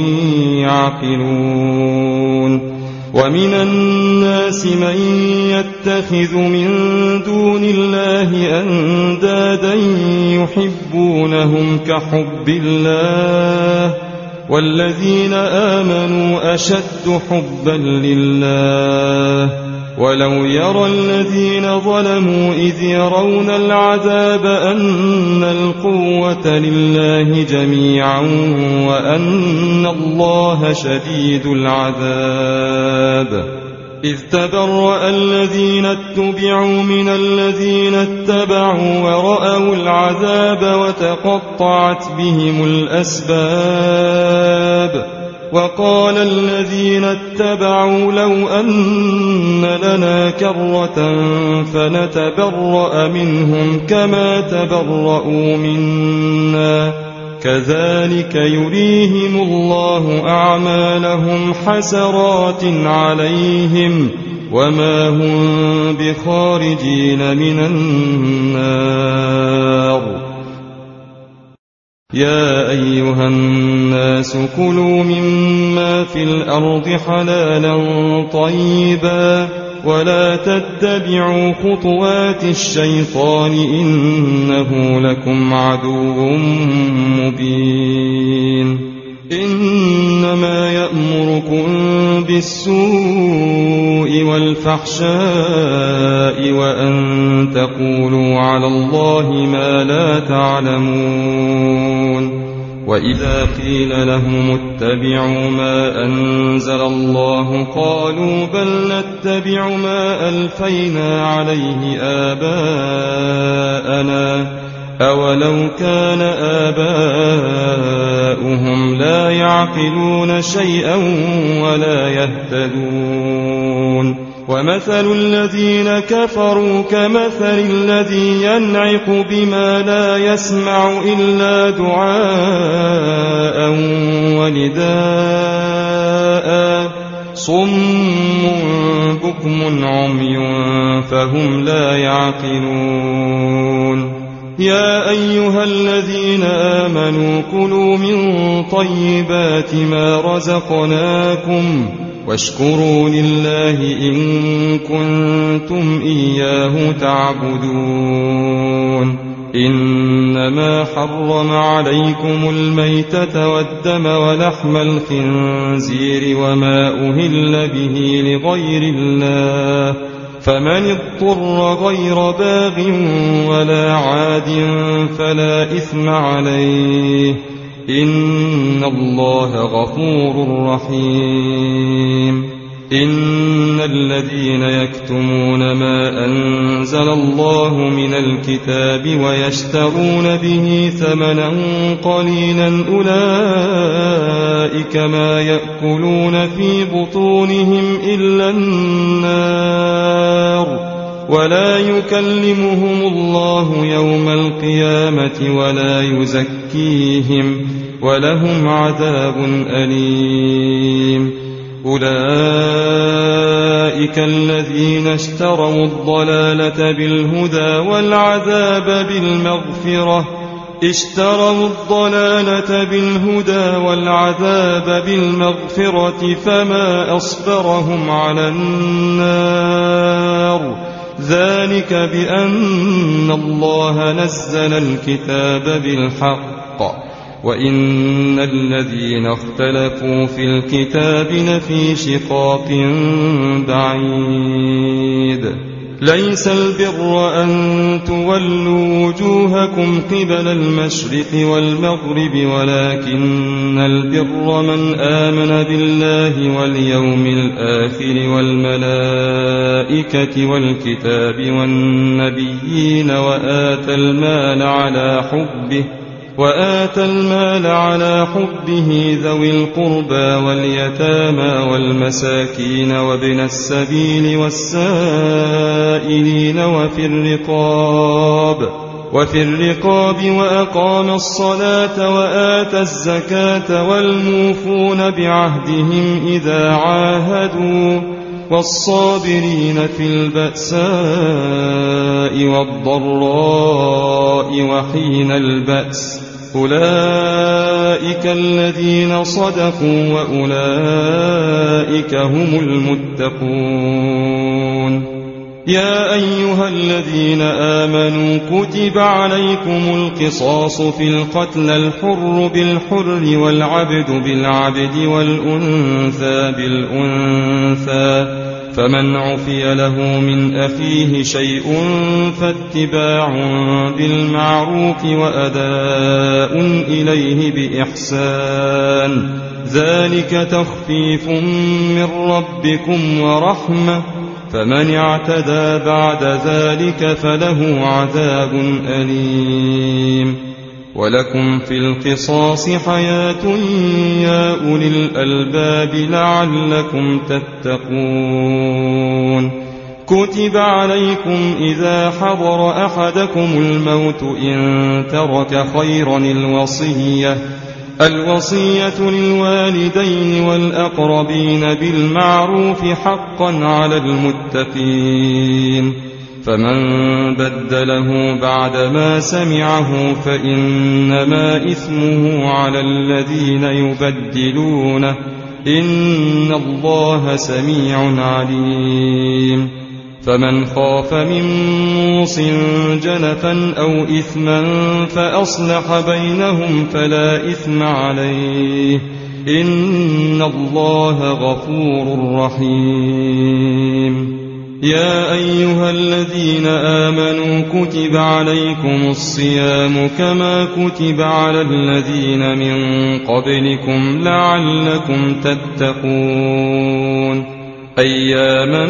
A: يعقلون ومن الناس من يتخذ من دون الله أندادا يحبونهم كحب الله والذين آمنوا أشد حبا لله ولو يرى الذين ظلموا إذ يرون العذاب أن القوة لله جميعا وأن الله شديد العذاب إذ تبرأ الذين اتبعوا من الذين اتبعوا ورأوا العذاب وتقطعت بهم الأسباب وقال الذين اتبعوا لو أن لنا كرة فنتبرأ منهم كما تبرأوا منا كذلك يريهم الله أعمالهم حسرات عليهم وما هم بخارجين من النار. يا أيها الناس كلوا مما في الأرض حلالا طيبا ولا تتبعوا خطوات الشيطان إنه لكم عدو مبين. إنما يأمركم بالسوء والفحشاء وأن تقولوا على الله ما لا تعلمون. وإذا قيل لهم اتبعوا ما أنزل الله قالوا بل نتبع ما ألفينا عليه آباءنا أولو كان آباؤهم لا يعقلون شيئا ولا يهتدون. ومثل الذين كفروا كمثل الذي ينعق بما لا يسمع إلا دعاء ونداء صم بكم عمي فهم لا يعقلون. يا أيها الذين آمنوا كلوا من طيبات ما رزقناكم واشكروا لله إن كنتم إياه تعبدون. إنما حرم عليكم الميتة والدم ولحم الخنزير وما أهل به لغير الله فمن اضطر غير باغ ولا عاد فلا إثم عليه إن الله غفور رحيم. إن الذين يكتمون ما أنزل الله من الكتاب ويشترون به ثمنا قليلا أولئك ما يأكلون في بطونهم إلا النار ولا يكلمهم الله يوم القيامة ولا يزكيهم ولهم عذاب أليم. أولئك الذين اشتروا الضلالة بالهدى والعذاب بالمغفرة فما أصبرهم على النار ذلك بأن الله نزل الكتاب بالحق وإن الذين اختلفوا في الكتاب لفي شقاق بعيد. ليس البر أن تولوا وجوهكم قبل المشرق والمغرب ولكن البر من آمن بالله واليوم الآخر والملائكة والكتاب والنبيين وآتى المال على حبه ذوي القربى واليتامى والمساكين وابن السبيل والسائلين وفي الرقاب وأقام الصلاة وآتى الزكاة والموفون بعهدهم إذا عاهدوا والصابرين في البأساء والضراء وحين البأس أولئك الذين صدقوا وأولئك هم المتقون. يا أيها الذين آمنوا كتب عليكم القصاص في القتلى الحر بالحر والعبد بالعبد والأنثى بالأنثى فمن عفي له من أخيه شيء فاتباع بالمعروف وأداء إليه بإحسان ذلك تخفيف من ربكم ورحمة فمن اعتدى بعد ذلك فله عذاب أليم ولكم في القصاص حياة يا أولي الألباب لعلكم تتقون كتب عليكم إذا حضر أحدكم الموت إن ترك خيرا الوصية للوالدين والأقربين بالمعروف حقا على المتقين فمن بدله بعدما سمعه فإنما إثمه على الذين يبدلونه إن الله سميع عليم فمن خاف من موص جنفا أو إثما فأصلح بينهم فلا إثم عليه إن الله غفور رحيم يا أيها الذين آمنوا كتب عليكم الصيام كما كتب على الذين من قبلكم لعلكم تتقون أياما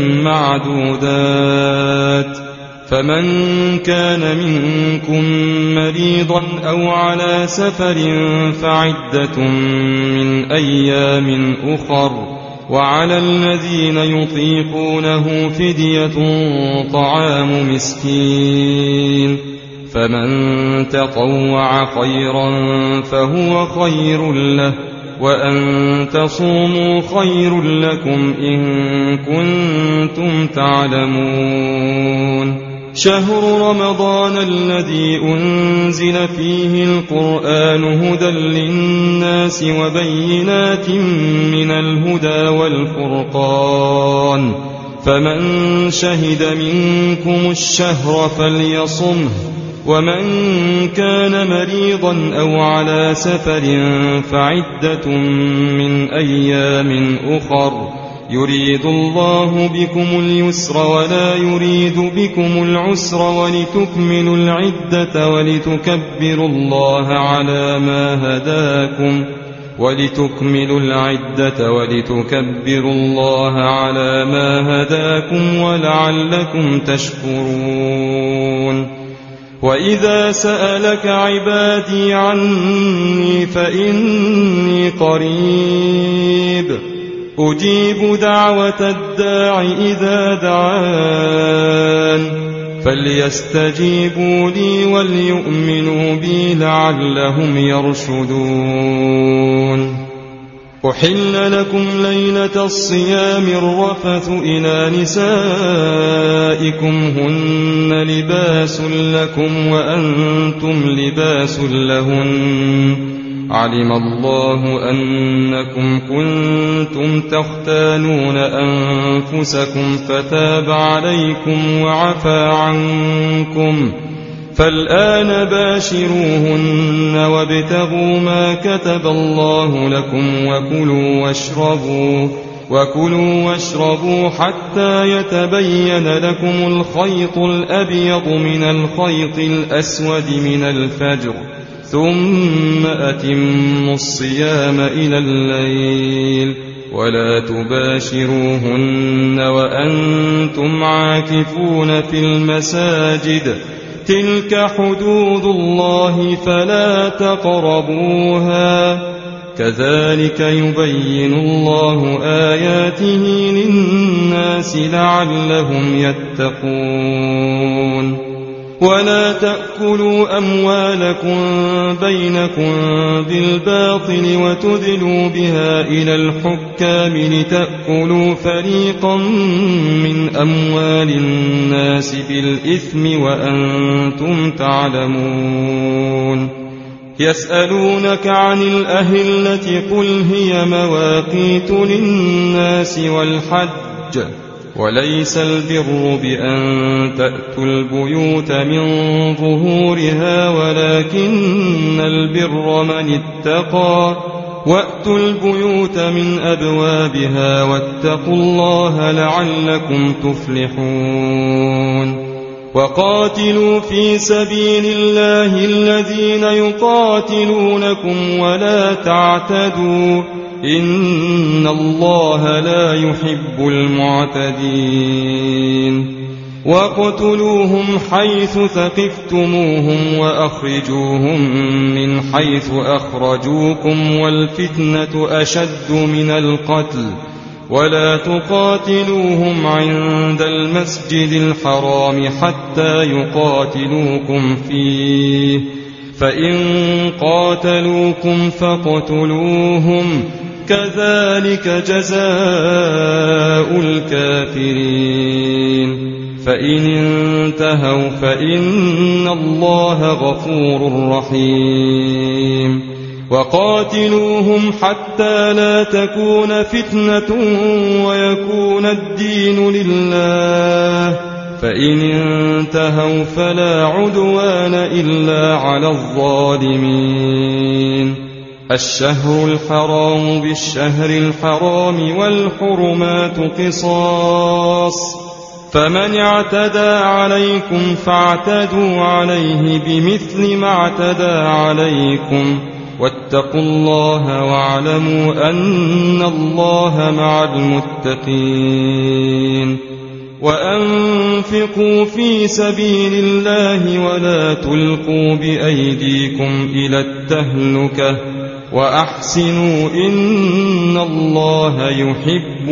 A: معدودات فمن كان منكم مريضا أو على سفر فعدة من أيام أخر وعلى الذين يطيقونه فدية طعام مسكين فمن تطوع خيرا فهو خير له وأن تصوموا خير لكم إن كنتم تعلمون شهر رمضان الذي أنزل فيه القرآن هدى للناس وبينات من الهدى والفرقان فمن شهد منكم الشهر فليصمه ومن كان مريضا أو على سفر فعدة من أيام أخر يريد الله بكم اليسر ولا يريد بكم العسر ولتكملوا العدة ولتكبروا الله على ما هداكم ولعلكم تشكرون وإذا سألك عبادي عني فإني قريب أجيب دعوة الداع إذا دعان فليستجيبوا لي وليؤمنوا بي لعلهم يرشدون أحل لكم ليلة الصيام الرفث إلى نسائكم هن لباس لكم وأنتم لباس لهن علم الله أنكم كنتم تختانون أنفسكم فتاب عليكم وعفى عنكم فالآن باشروهن وابتغوا ما كتب الله لكم وكلوا واشربوا حتى يتبين لكم الخيط الأبيض من الخيط الأسود من الفجر ثم أتموا الصيام إلى الليل ولا تباشروهن وأنتم عاكفون في المساجد تلك حدود الله فلا تقربوها كذلك يبين الله آياته للناس لعلهم يتقون ولا تأكلوا أموالكم بينكم بالباطل وتدلوا بها إلى الحكام لتأكلوا فريقا من أموال الناس بالإثم وأنتم تعلمون يسألونك عن الأهلة قل هي مواقيت للناس والحج وليس البر بأن تأتوا البيوت من ظهورها ولكن البر من اتقى وأتوا البيوت من أبوابها واتقوا الله لعلكم تفلحون وقاتلوا في سبيل الله الذين يقاتلونكم ولا تعتدوا إن الله لا يحب المعتدين واقتلوهم حيث ثقفتموهم وأخرجوهم من حيث أخرجوكم والفتنة أشد من القتل ولا تقاتلوهم عند المسجد الحرام حتى يقاتلوكم فيه فإن قاتلوكم فاقتلوهم كذلك جزاء الكافرين فإن انتهوا فإن الله غفور رحيم وقاتلوهم حتى لا تكون فتنة ويكون الدين لله فإن انتهوا فلا عدوان إلا على الظالمين الشهر الحرام بالشهر الحرام والحرمات قصاص فمن اعتدى عليكم فاعتدوا عليه بمثل ما اعتدى عليكم واتقوا الله واعلموا أن الله مع المتقين وأنفقوا في سبيل الله ولا تلقوا بأيديكم إلى التهلكة وأحسنوا إن الله يحب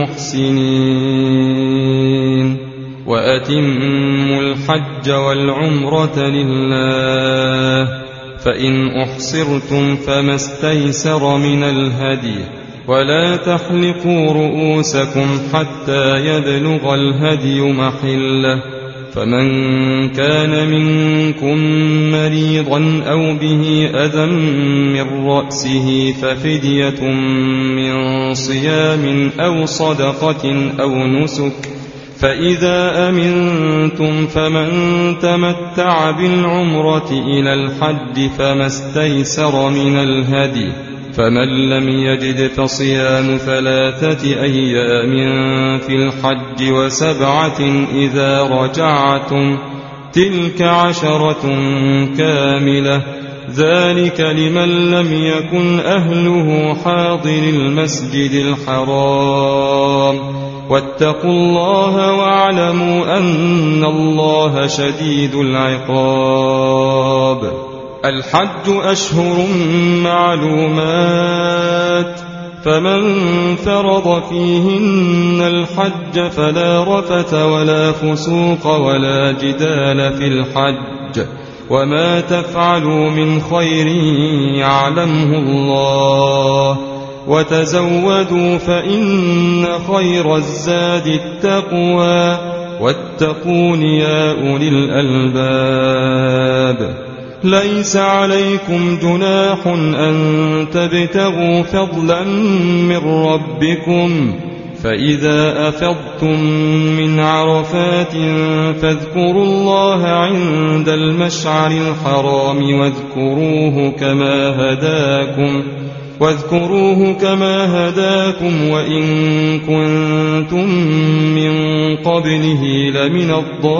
A: المحسنين وأتموا الحج والعمرة لله فإن أحصرتم فما استيسر من الهدي ولا تحلقوا رؤوسكم حتى يبلغ الهدي محله فمن كان منكم مريضا أو به أذى من رأسه ففدية من صيام أو صدقة أو نسك فإذا أمنتم فمن تمتع بالعمرة إلى الحج فما استيسر من الهدي فمن لم يجد فصيام 3 أيام في الحج و7 إذا رجعتم تلك 10 كاملة ذلك لمن لم يكن أهله حاضر المسجد الحرام واتقوا الله واعلموا أن الله شديد العقاب الحج أشهر معلومات فمن فرض فيهن الحج فلا رفث ولا فسوق ولا جدال في الحج وما تفعلوا من خير يعلمه الله وتزودوا فإن خير الزاد التقوى واتقون يا أولي الألباب ليس عليكم جناح أن تبتغوا فضلا من ربكم فإذا أفضتم من عرفات فاذكروا الله عند المشعر الحرام واذكروه كما هداكم وإن كنتم من قبله لمن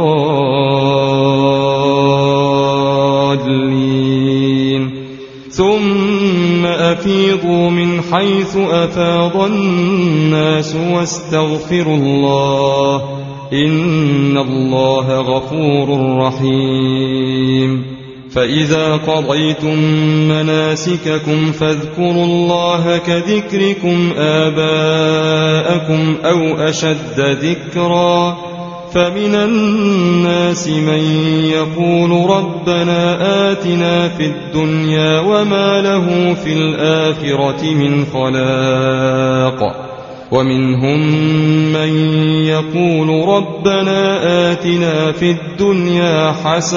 A: الضالين ثم أفيضوا من حيث أفاض الناس واستغفروا الله إن الله غفور رحيم فإذا قضيتم مناسككم فاذكروا الله كذكركم آباءكم أو أشد ذكرا فمن الناس من يقول ربنا آتنا في الدنيا وما له في الآخرة من خلاق ومنهم من يقول ربنا آتنا في الدنيا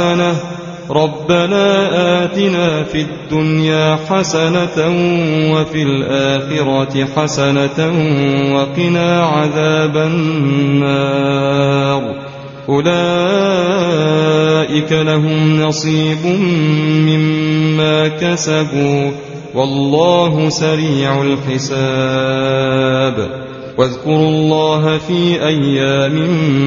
A: حسنة وفي الآخرة حسنة وقنا عذاب النار أولئك لهم نصيب مما كسبوا والله سريع الحساب. واذكروا الله في أيام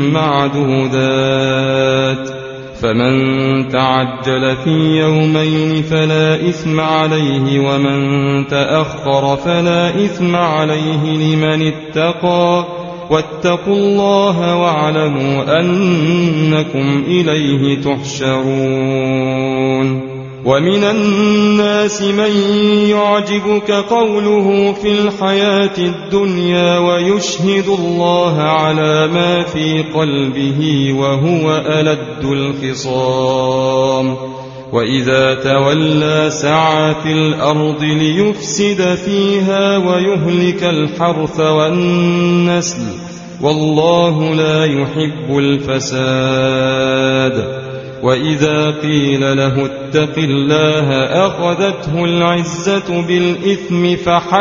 A: معدودات، فمن تعجل في يومين فلا إثم عليه، ومن تأخر فلا إثم عليه لمن اتقى، واتقوا الله واعلموا أنكم إليه تحشرون. ومن الناس من يعجبك قوله في الحياة الدنيا ويشهد الله على ما في قلبه وهو ألد الخصام، وإذا تولى سعى في الأرض ليفسد فيها ويهلك الحرث والنسل، والله لا يحب الفساد. وإذا قيل له اتق الله أخذته العزة بالإثم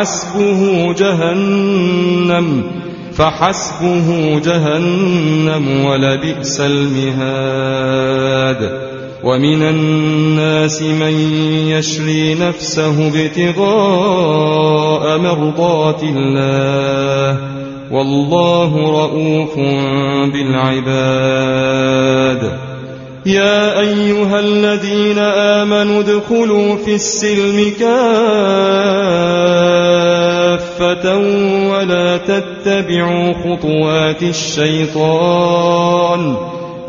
A: فحسبه جهنم ولبئس المهاد. ومن الناس من يشري نفسه ابتغاء مرضات الله، والله رؤوف بالعباد. يا أيها الذين آمنوا ادخلوا في السلم كافة ولا تتبعوا خطوات الشيطان،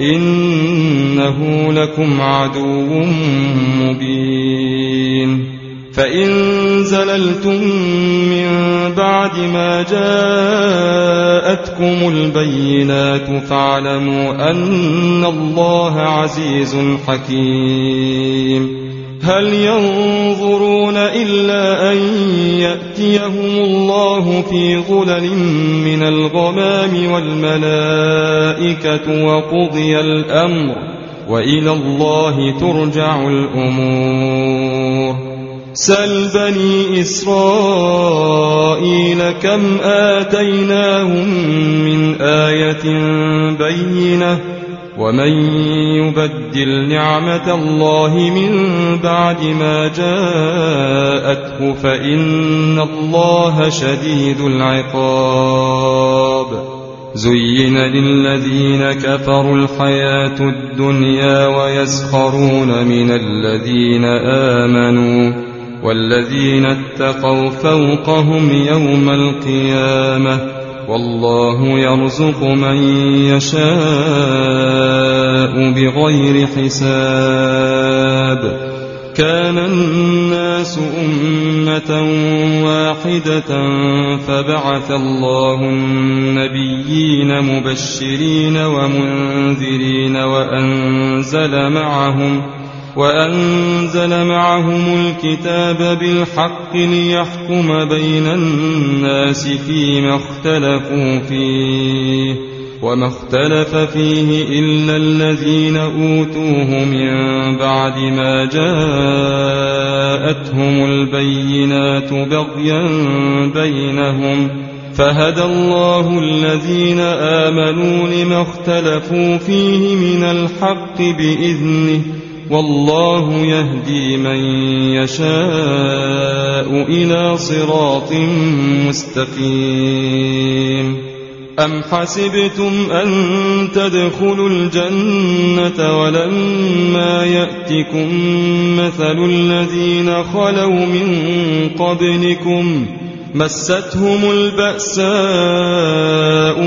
A: إنه لكم عدو مبين. فإن زللتم من بعد ما جاءتكم البينات فاعلموا أن الله عزيز حكيم. هل ينظرون إلا أن يأتيهم الله في ظلل من الغمام والملائكة وقضي الأمر، وإلى الله ترجع الأمور. سل بني إسرائيل كم آتيناهم من آية بينة، ومن يبدل نعمة الله من بعد ما جاءته فإن الله شديد العقاب. زين للذين كفروا الحياة الدنيا ويسخرون من الذين آمنوا، والذين اتقوا فوقهم يوم القيامة، والله يرزق من يشاء بغير حساب. كان الناس أمة واحدة فبعث الله النبيين مبشرين ومنذرين وأنزل معهم الكتاب بالحق ليحكم بين الناس فيما اختلفوا فيه، وما اختلف فيه إلا الذين أوتوه من بعد ما جاءتهم البينات بغيا بينهم، فهدى الله الذين آمنوا لما اختلفوا فيه من الحق بإذنه، والله يهدي من يشاء إلى صراط مستقيم. أم حسبتم أن تدخلوا الجنة ولما يأتكم مثل الذين خلوا من قبلكم مستهم البأساء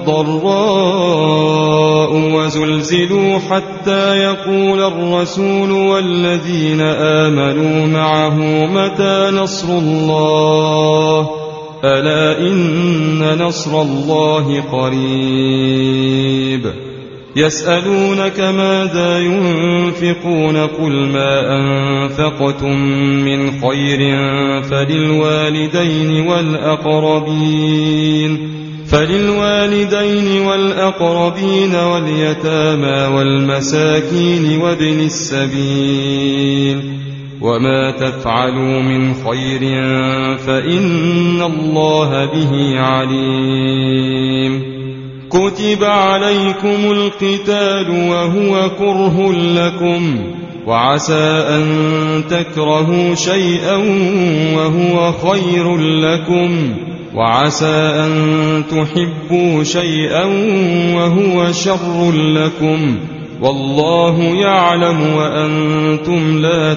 A: والضراء وزلزلوا حتى يقول الرسول والذين آمنوا معه متى نصر الله، ألا إن نصر الله قريب. يسألونك ماذا ينفقون قل ما أنفقتم من خير فللوالدين والأقربين واليتامى والمساكين وابن السبيل، وما تفعلوا من خير فإن الله به عليم. كتب عليكم القتال وهو كره لكم وعسى أن تكرهوا شيئا وهو خير لكم وعسى أن تحبوا شيئا وهو شر لكم والله يعلم وأنتم لا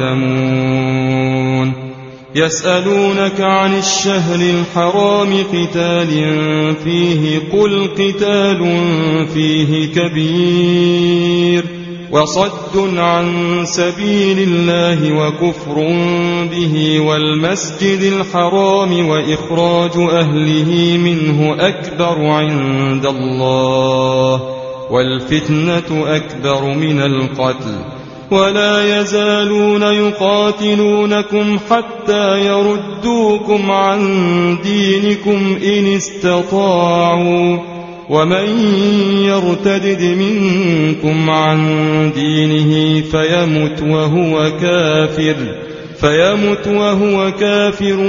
A: تعلمون يسألونك عن الشهر الحرام قتال فيه قل قتال فيه كبير وصد عن سبيل الله وكفر به والمسجد الحرام وإخراج أهله منه أكبر عند الله والفتنة أكبر من القتل ولا يزالون يقاتلونكم حتى يردوكم عن دينكم إن استطاعوا ومن يرتدد منكم عن دينه فيمت وهو كافر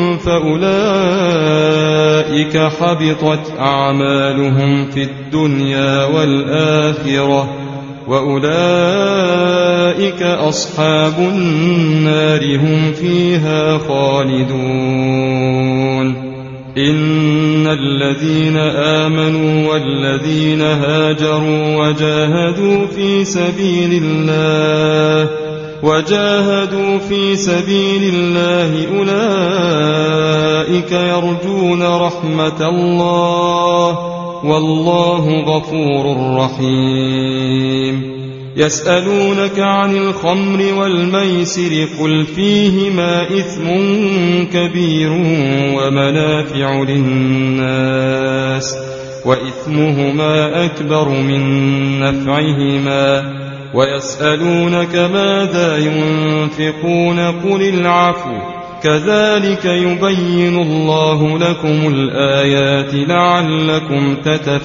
A: فأولئك حبطت أعمالهم في الدنيا والآخرة وأولئك أصحاب النار هم فيها خالدون إن الذين آمنوا والذين هاجروا وجاهدوا في سبيل الله أولئك يرجون رحمة الله والله غفور رحيم يسألونك عن الخمر والميسر قل فيهما إثم كبير ومنافع للناس وإثمهما أكبر من نفعهما ويسألونك ماذا ينفقون قل العفو كذلك يبين الله لكم الآيات لعلكم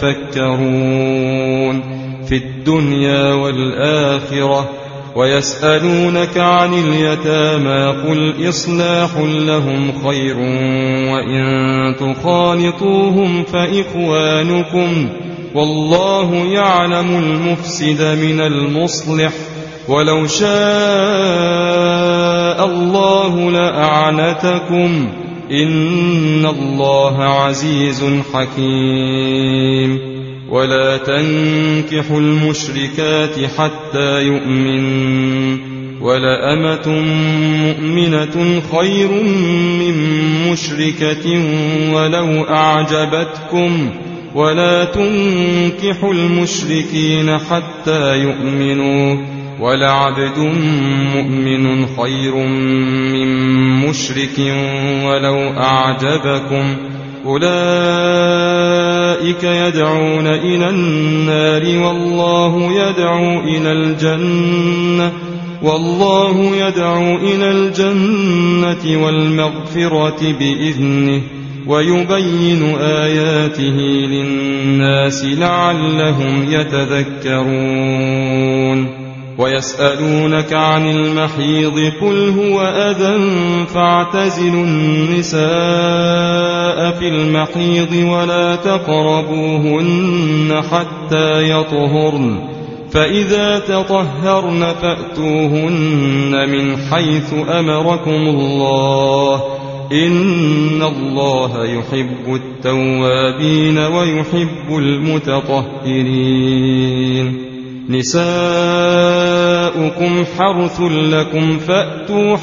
A: تتفكرون في الدنيا والآخرة ويسألونك عن اليتامى قل إصلاح لهم خير وإن تخالطوهم فإخوانكم والله يعلم المفسد من المصلح ولو شاء الله لأعنتكم إن الله عزيز حكيم ولا تنكحوا المشركات حتى يؤمنوا ولأمة مؤمنة خير من مشركة ولو أعجبتكم ولا تنكحوا المشركين حتى يؤمنوا ولعبد مؤمن خير من مشرك ولو أعجبكم أولئك يدعون إلى النار والله يدعو إلى الجنة والمغفرة بإذنه ويبين آياته للناس لعلهم يتذكرون ويسألونك عن المحيض قل هو أذى فاعتزلوا النساء في المحيض ولا تقربوهن حتى يطهرن فإذا تطهرن فأتوهن من حيث أمركم الله إن الله يحب التوابين ويحب المتطهرين نساؤكم حرث لكم فأتوا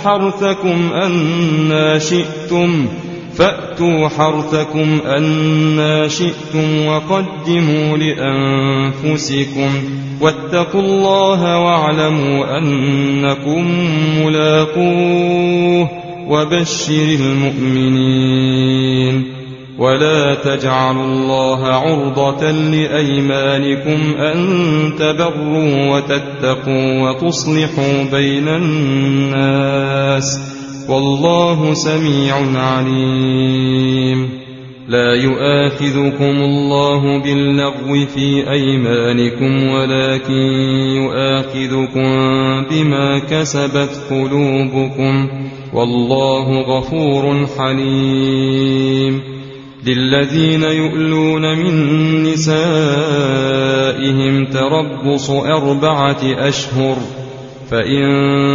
A: حرثكم أنا شئتم وقدموا لأنفسكم واتقوا الله واعلموا أنكم ملاقوه وبشر المؤمنين ولا تجعلوا الله عرضة لأيمانكم أن تبروا وتتقوا وتصلحوا بين الناس والله سميع عليم لا يؤاخذكم الله باللغو في أيمانكم ولكن يؤاخذكم بما كسبت قلوبكم والله غفور حليم للذين يؤلون من نسائهم تربص 4 أشهر فإن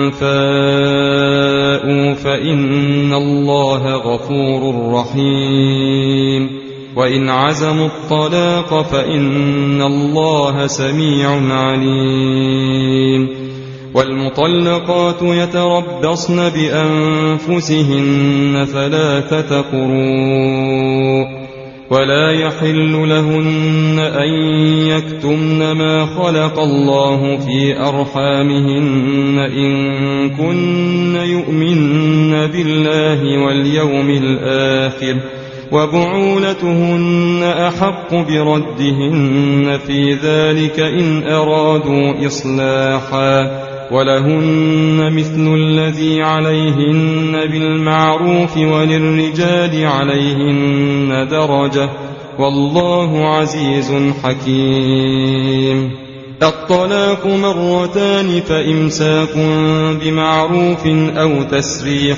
A: فاءوا فإن الله غفور رحيم وإن عزموا الطلاق فإن الله سميع عليم والمطلقات يتربصن بأنفسهن 3 قروء ولا يحل لهن أن يكتمن ما خلق الله في أرحامهن إن كن يؤمن بالله واليوم الآخر وبعولتهن أحق بردهن في ذلك إن أرادوا إصلاحا ولهن مثل الذي عليهن بالمعروف وللرجال عليهن درجة والله عزيز حكيم. الطلاق 2 فإمساك بمعروف أو تسريح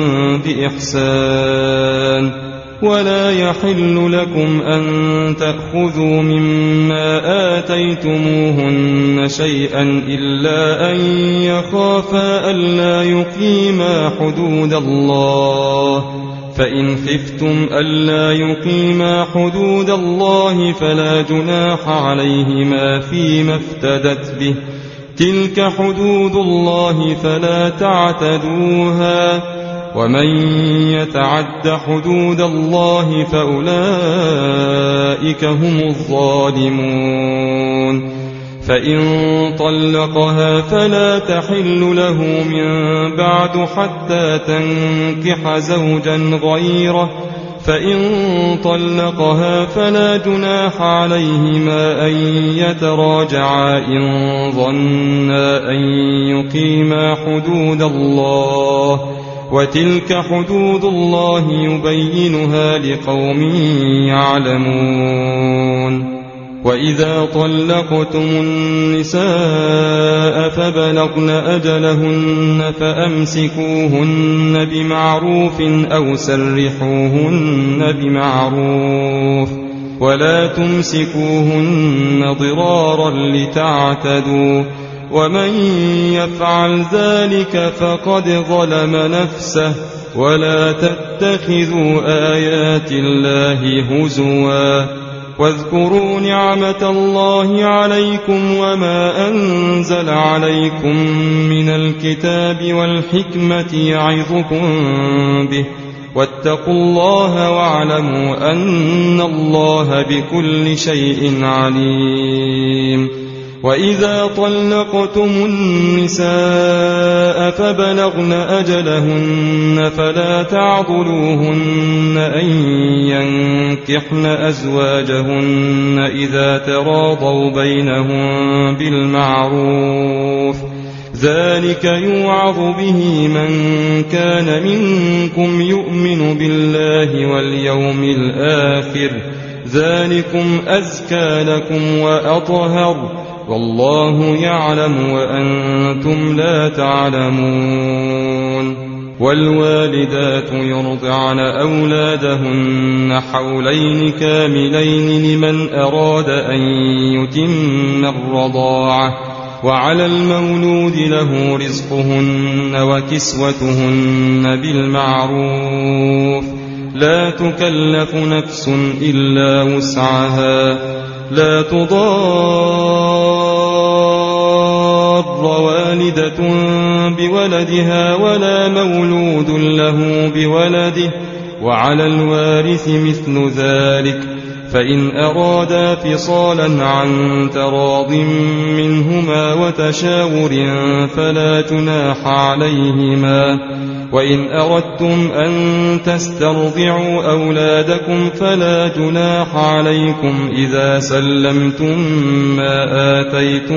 A: بإحسان ولا يحل لكم أن تأخذوا مما آتيتموهن شيئا إلا أن يخافا ألا يقيما حدود الله فإن خفتم ألا يقيما حدود الله فلا جناح عليهما فيما افتدت به تلك حدود الله فلا تعتدوها ومن يتعد حدود الله فأولئك هم الظالمون. فإن طلقها فلا تحل له من بعد حتى تنكح زوجا غيره فإن طلقها فلا جناح عليهما أن يتراجعا إن ظنا أن يقيما حدود الله وتلك حدود الله يبينها لقوم يعلمون. وإذا طلقتم النساء فبلغن أجلهن فأمسكوهن بمعروف أو سرحوهن بمعروف ولا تمسكوهن ضرارا لتعتدوا ومن يفعل ذلك فقد ظلم نفسه ولا تتخذوا آيات الله هزوا واذكروا نعمة الله عليكم وما أنزل عليكم من الكتاب والحكمة يعظكم به واتقوا الله واعلموا أن الله بكل شيء عليم. وإذا طلقتم النساء فبلغن أجلهن فلا تعضلوهن أن ينكحن أزواجهن إذا تراضوا بينهم بالمعروف ذلك يوعظ به من كان منكم يؤمن بالله واليوم الآخر ذلكم أزكى لكم وأطهر والله يعلم وأنتم لا تعلمون. والوالدات يرضعن أولادهن حولين كاملين لمن أراد أن يتم الرضاعة وعلى المولود له رزقهن وكسوتهن بالمعروف لا تكلف نفس إلا وسعها لا تضار والدة بولدها ولا مولود له بولده وعلى الوارث مثل ذلك فإن أرادا فصالا عن تراض منهما وتشاور فلا جناح عليهما وإن أردتم أن تسترضعوا أولادكم فلا جناح عليكم إذا سلمتم ما آتيتم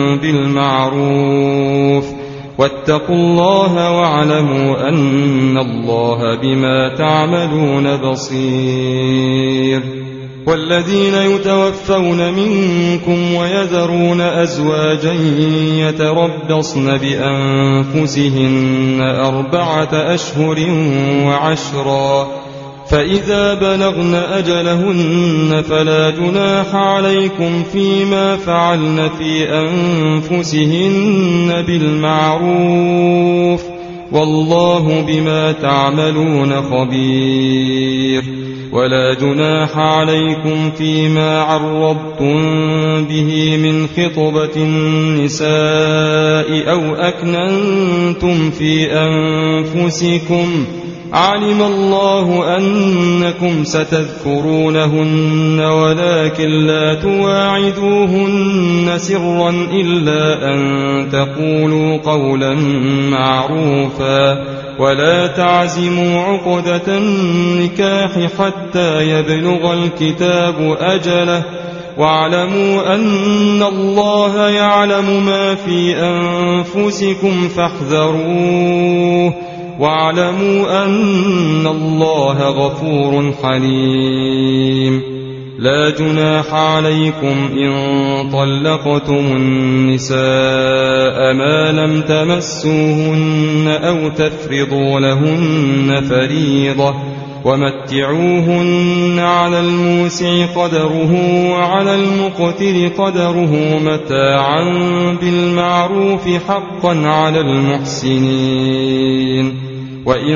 A: بالمعروف واتقوا الله واعلموا أن الله بما تعملون بصير. والذين يتوفون منكم ويذرون أزواجا يتربصن بأنفسهن 4 أشهر وعشرا فإذا بلغن أجلهن فلا جناح عليكم فيما فعلن في أنفسهن بالمعروف والله بما تعملون خبير ولا جناح عليكم فيما عرضتم به من خطبة النساء أو أكننتم في أنفسكم علم الله أنكم ستذكرونهن ولكن لا تواعدوهن سرا إلا أن تقولوا قولا معروفا ولا تعزموا عقدة النكاح حتى يبلغ الكتاب أجله واعلموا أن الله يعلم ما في أنفسكم فاحذروه واعلموا أن الله غفور حليم لا جناح عليكم إن طلقتم النساء ما لم تمسوهن أو تفرضوا لهن فريضة ومتعوهن على الموسع قدره وعلى المقتر قدره متاعا بالمعروف حقا على المحسنين وإن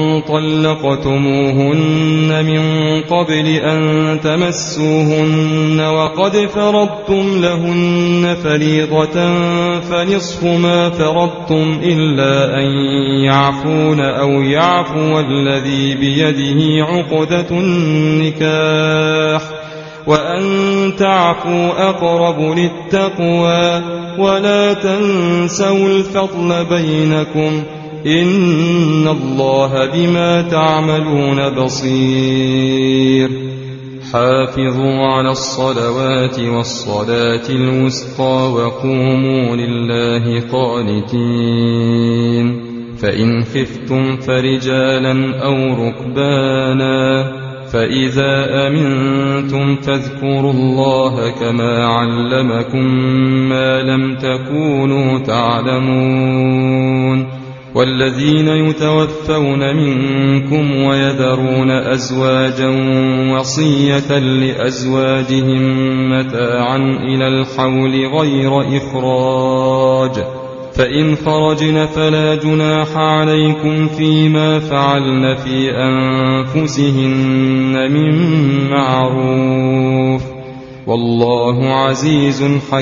A: طلقتموهن من قبل أن تمسوهن وقد فرضتم لهن فريضة فنصف ما فرضتم إلا أن يعفون أو يعفو الذي بيده عقدة النكاح وأن تعفوا أقرب للتقوى ولا تنسوا الفضل بينكم إن الله بما تعملون بصير حافظوا على الصلوات والصلاة الوسطى وقوموا لله قانتين فإن خفتم فرجالا أو ركبانا فإذا أمنتم فاذكروا الله كما علمكم ما لم تكونوا تعلمون والذين يتوفون منكم ويذرون أزواجا وصية لأزواجهم متاعا إلى الحول غير إخراج فإن خرجن فلا جناح عليكم فيما فعلن في أنفسهن من معروف والله عزيز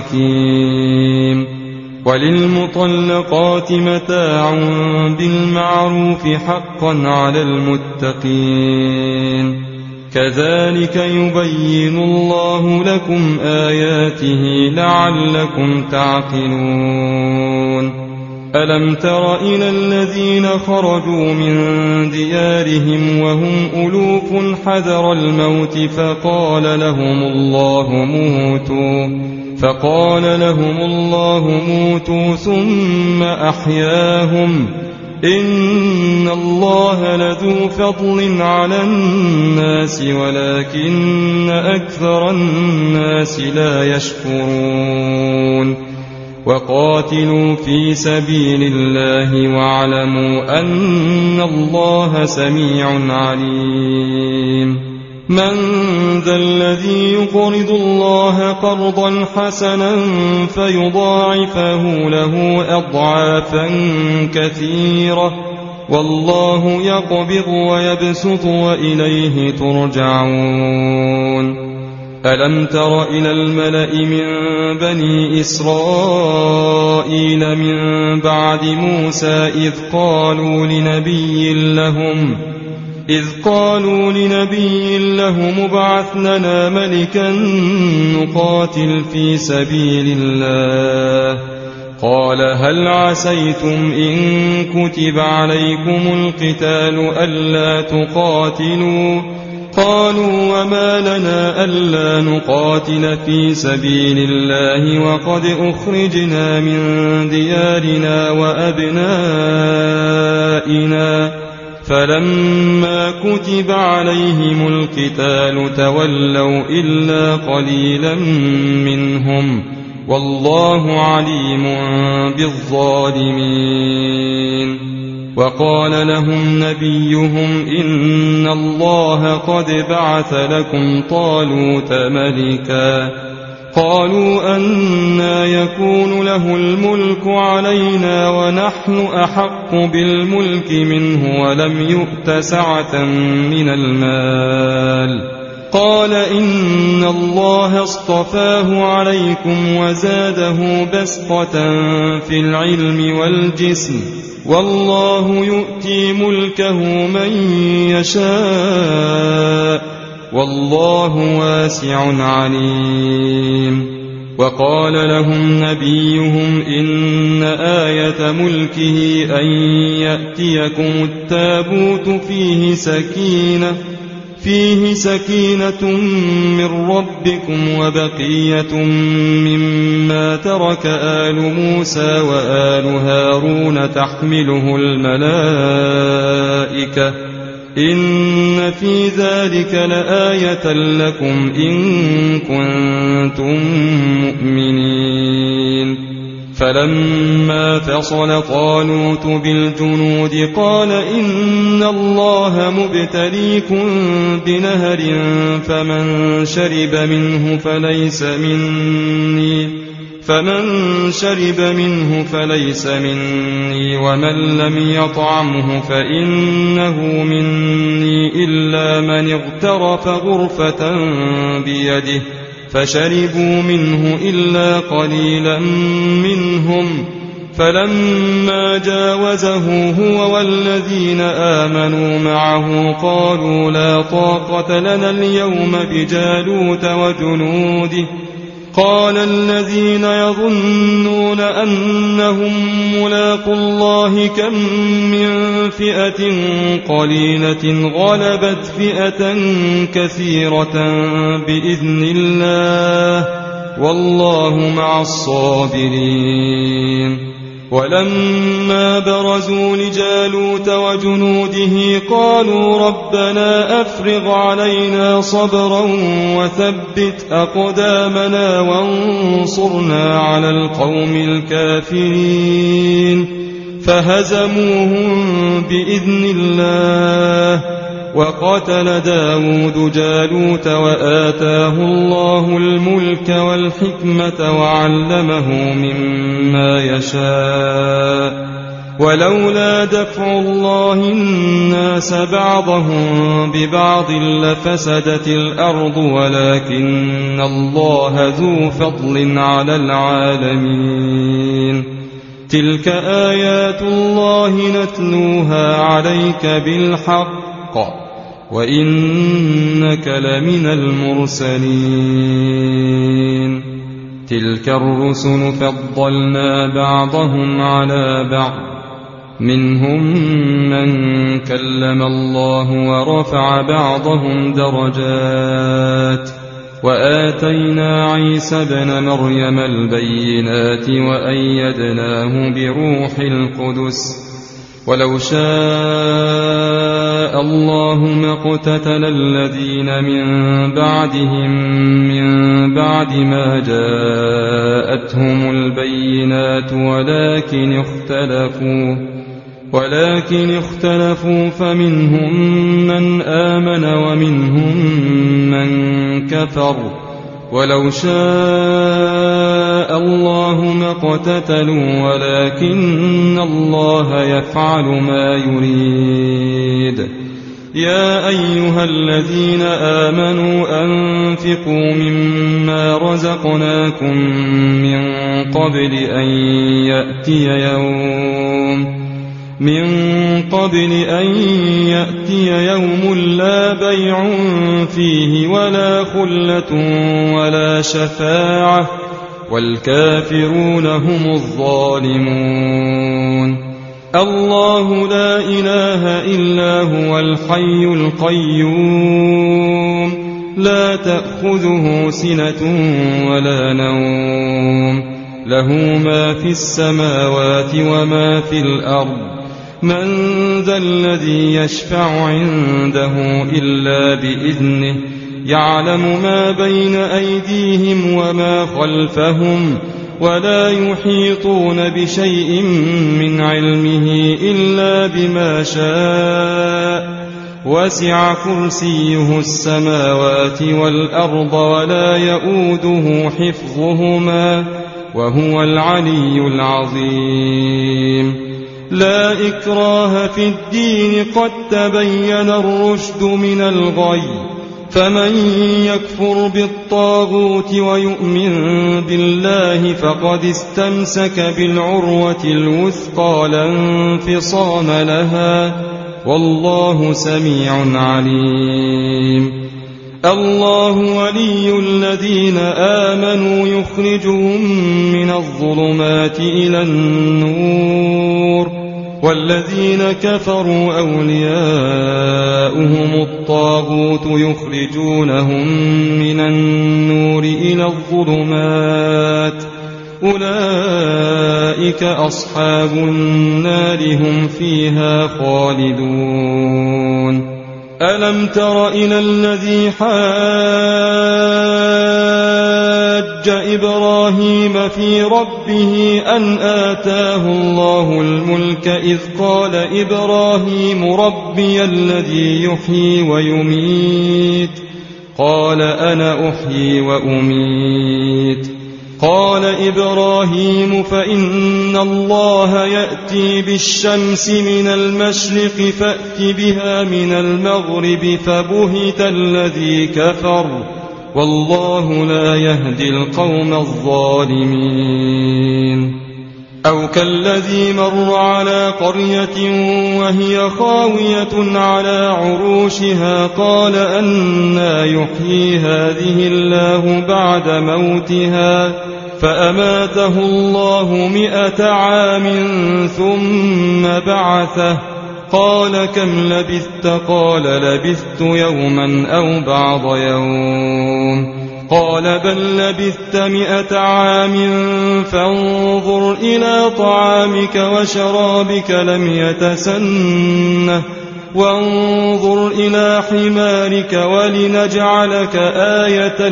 A: حكيم وللمطلقات متاع بالمعروف حقا على المتقين كذلك يبين الله لكم آياته لعلكم تعقلون ألم تر إلى الذين خرجوا من ديارهم وهم ألوف حذر الموت فقال لهم الله موتوا ثم أحياهم إن الله لذو فضل على الناس ولكن أكثر الناس لا يشكرون وقاتلوا في سبيل الله واعلموا أن الله سميع عليم من ذا الذي يقرض الله قرضا حسنا فيضاعفه له أضعافا كثيرة والله يقبض ويبسط وإليه ترجعون ألم تر إلى الملأ من بني إسرائيل من بعد موسى إذ قالوا لنبي لهم ابعث لنا ملكا نقاتل في سبيل الله قال هل عسيتم إن كتب عليكم القتال ألا تقاتلوا قالوا وما لنا ألا نقاتل في سبيل الله وقد أخرجنا من ديارنا وأبنائنا فلما كتب عليهم القتال تولوا إلا قليلا منهم والله عليم بالظالمين وقال لهم نبيهم إن الله قد بعث لكم طالوت ملكا قالوا أنى يكون له الملك علينا ونحن أحق بالملك منه ولم يؤت سعة من المال قال إن الله اصطفاه عليكم وزاده بسطة في العلم والجسم والله يؤتي ملكه من يشاء والله واسع عليم وقال لهم نبيهم إن آية ملكه أن يأتيكم التابوت فيه سكينة من ربكم وبقية مما ترك آل موسى وآل هارون تحمله الملائكة إن في ذلك لآية لكم إن كنتم مؤمنين فلما فصل طالوت بالجنود قال إن الله مبتليكم بنهر فمن شرب منه فليس مني ومن لم يطعمه فإنه مني إلا من اغترف غرفة بيده فشربوا منه إلا قليلا منهم فلما جاوزه هو والذين آمنوا معه قالوا لا طاقة لنا اليوم بجالوت وجنوده قال الذين يظنون أنهم ملاقوا الله كم من فئة قليلة غلبت فئة كثيرة بإذن الله والله مع الصابرين ولما برزوا لجالوت وجنوده قالوا ربنا أفرغ علينا صبرا وثبت أقدامنا وانصرنا على القوم الكافرين فهزموهم بإذن الله وقتل داود جالوت وآتاه الله الملك والحكمة وعلمه مما يشاء ولولا دفع الله الناس بعضهم ببعض لفسدت الأرض ولكن الله ذو فضل على العالمين تلك آيات الله نتلوها عليك بالحق وإنك لمن المرسلين تلك الرسل فضلنا بعضهم على بعض منهم من كلم الله ورفع بعضهم درجات وآتينا عيسى ابن مريم البينات وأيدناه بروح القدس ولو شاء الله ما اقتتل الذين من بعدهم من بعد ما جاءتهم البينات ولكن اختلفوا فمنهم من آمن ومنهم من كفر ولو شاء الله ما اقتتلوا ولكن الله يفعل ما يريد يا أيها الذين آمنوا أنفقوا مما رزقناكم من قبل أن يأتي يوم لا بيع فيه ولا خلة ولا شفاعة والكافرون هم الظالمون الله لا إله إلا هو الحي القيوم لا تأخذه سنة ولا نوم له ما في السماوات وما في الأرض من ذا الذي يشفع عنده إلا بإذنه يعلم ما بين أيديهم وما خلفهم ولا يحيطون بشيء من علمه إلا فيها بما شاء وسع كرسيه السماوات والأرض ولا يؤوده حفظهما وهو العلي العظيم. لا إكراه في الدين قد تبين الرشد من الغي فمن يكفر بالطاغوت ويؤمن بالله فقد استمسك بالعروة الوثقى لا انفصام لها والله سميع عليم. الله ولي الذين آمنوا يخرجهم من الظلمات إلى النور والذين كفروا أولياؤهم الطاغوت يخرجونهم من النور إلى الظلمات أولئك أصحاب النار هم فيها خالدون. ألم تر إلى الذي حاج إبراهيم في ربه أن آتاه الله الملك إذ قال إبراهيم ربي الذي يحيي ويميت قال أنا أحيي وأميت قال إبراهيم فإن الله يأتي بالشمس من المشرق فأت بها من المغرب فبهت الذي كفر والله لا يهدي القوم الظالمين. أو كالذي مر على قرية وهي خاوية على عروشها قال أنى يحيي هذه الله بعد موتها فأماته الله 100 عام ثم بعثه قال كم لبثت قال لبثت يوما أو بعض يوم قال بل لبثت 100 عام فانظر إلى طعامك وشرابك لم يتسنه وانظر إلى حمارك ولنجعلك آية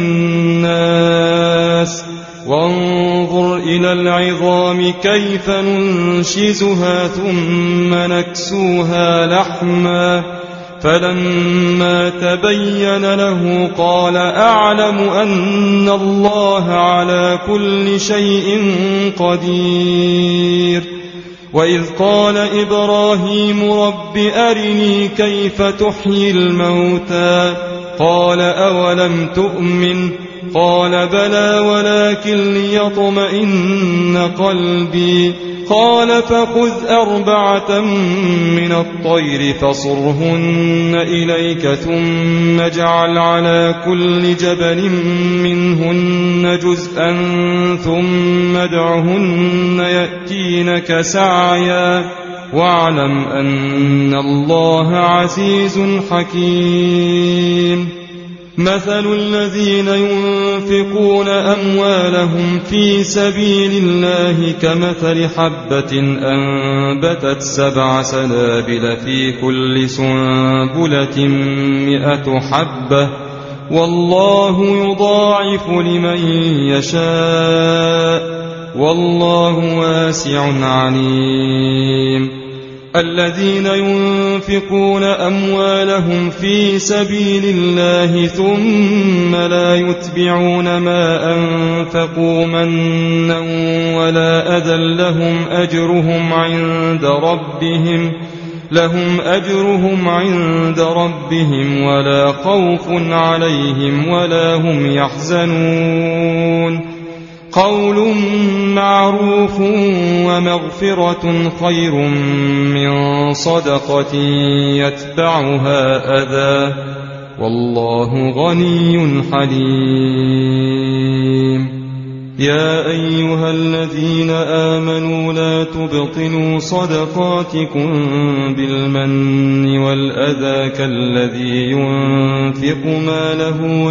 A: للناس وانظر إلى العظام كيف ننشزها ثم نكسوها لحما فلما تبين له قال أعلم أن الله على كل شيء قدير. وإذ قال إبراهيم رب أرني كيف تحيي الموتى قال أولم تؤمن قال بلى ولكن ليطمئن قلبي قال فخذ 4 من الطير فصرهن إليك ثم اجعل على كل جبل منهن جزءا ثم ادعهن يأتينك سعيا واعلم أن الله عزيز حكيم. مثل الذين ينفقون أموالهم في سبيل الله كمثل حبة أنبتت 7 سنابل في كل سنبلة 100 حبة والله يضاعف لمن يشاء والله واسع عليم. الذين ينفقون أموالهم في سبيل الله ثم لا يتبعون ما أنفقوا منا ولا أذى لهم أجرهم عند ربهم ولا خوف عليهم ولا هم يحزنون. قول معروف ومغفرة خير من صدقة يتبعها أذى والله غني حليم. يا أيها الذين آمنوا لا تبطلوا صدقاتكم بالمن والأذى كالذي ينفق ماله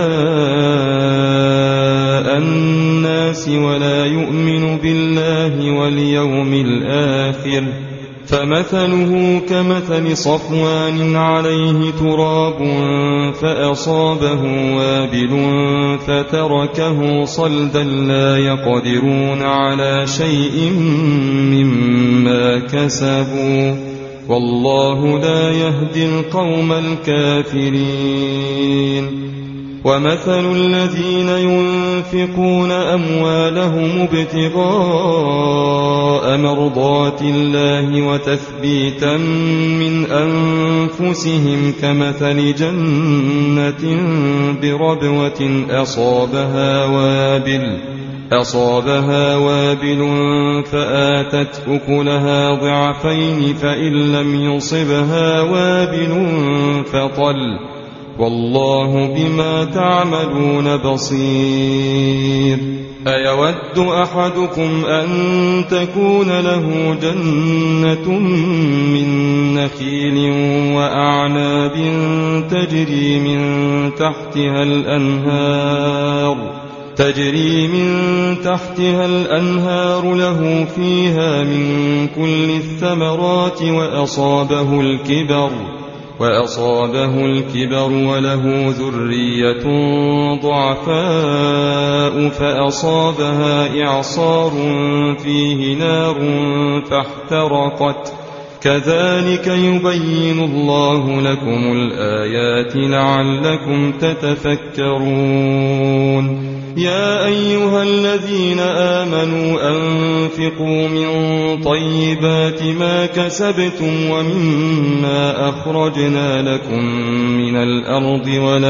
A: رئاء الناس ولا يؤمن بالله واليوم الآخر فمثله كمثل صفوان عليه تراب فأصابه وابل فتركه صلدا لا يقدرون على شيء مما كسبوا والله لا يهدي القوم الكافرين ومثل الذين ينفقون أموالهم ابتغاء مرضات الله وتثبيتا من أنفسهم كمثل جنة بربوة أصابها وابل فآتت أكلها ضعفين فإن لم يصبها وابل فطل والله بما تعملون بصير أيود أحدكم أن تكون له جنة من نخيل وأعناب تجري من تحتها الأنهار له فيها من كل الثمرات وأصابه الكبر وله ذرية ضعفاء فأصابها إعصار فيه نار فاحترقت كذلك يبين الله لكم الآيات لعلكم تتفكرون يا أيها الذين آمنوا أنفقوا من طيبات ما كسبتم ومما أخرجنا لكم من الأرض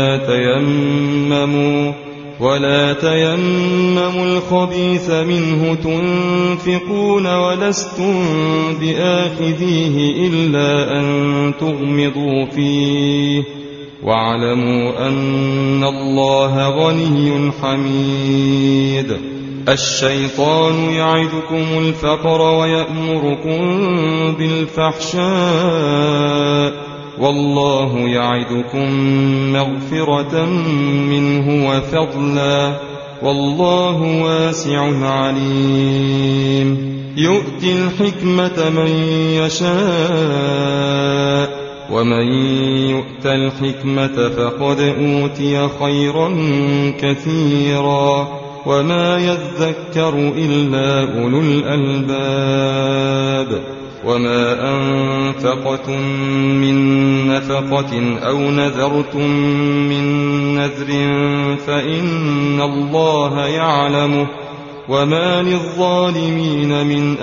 A: ولا تيمموا الخبيث منه تنفقون ولستم بآخذيه إلا أن تغمضوا فيه واعلموا أن الله غني حميد الشيطان يعدكم الفقر ويأمركم بالفحشاء والله يعدكم مغفرة منه وفضلا والله واسع عليم يؤتي الحكمة من يشاء ومن يؤت الحكمة فقد أوتي خيرا كثيرا وما يذكر إلا أولو الألباب وما أنفقتم من نفقة أو نذرتم من نذر فإن الله يعلمه وما للظالمين من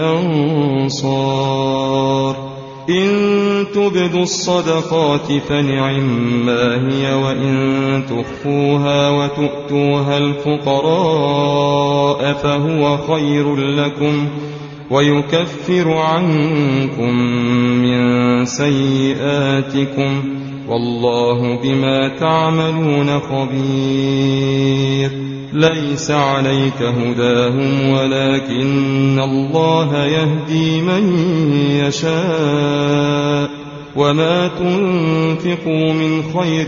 A: أنصار إن تبدوا الصدقات فنعما هي وإن تخفوها وتؤتوها الفقراء فهو خير لكم ويكفر عنكم من سيئاتكم والله بما تعملون خبير ليس عليك هداهم ولكن الله يهدي من يشاء وما تنفقوا من خير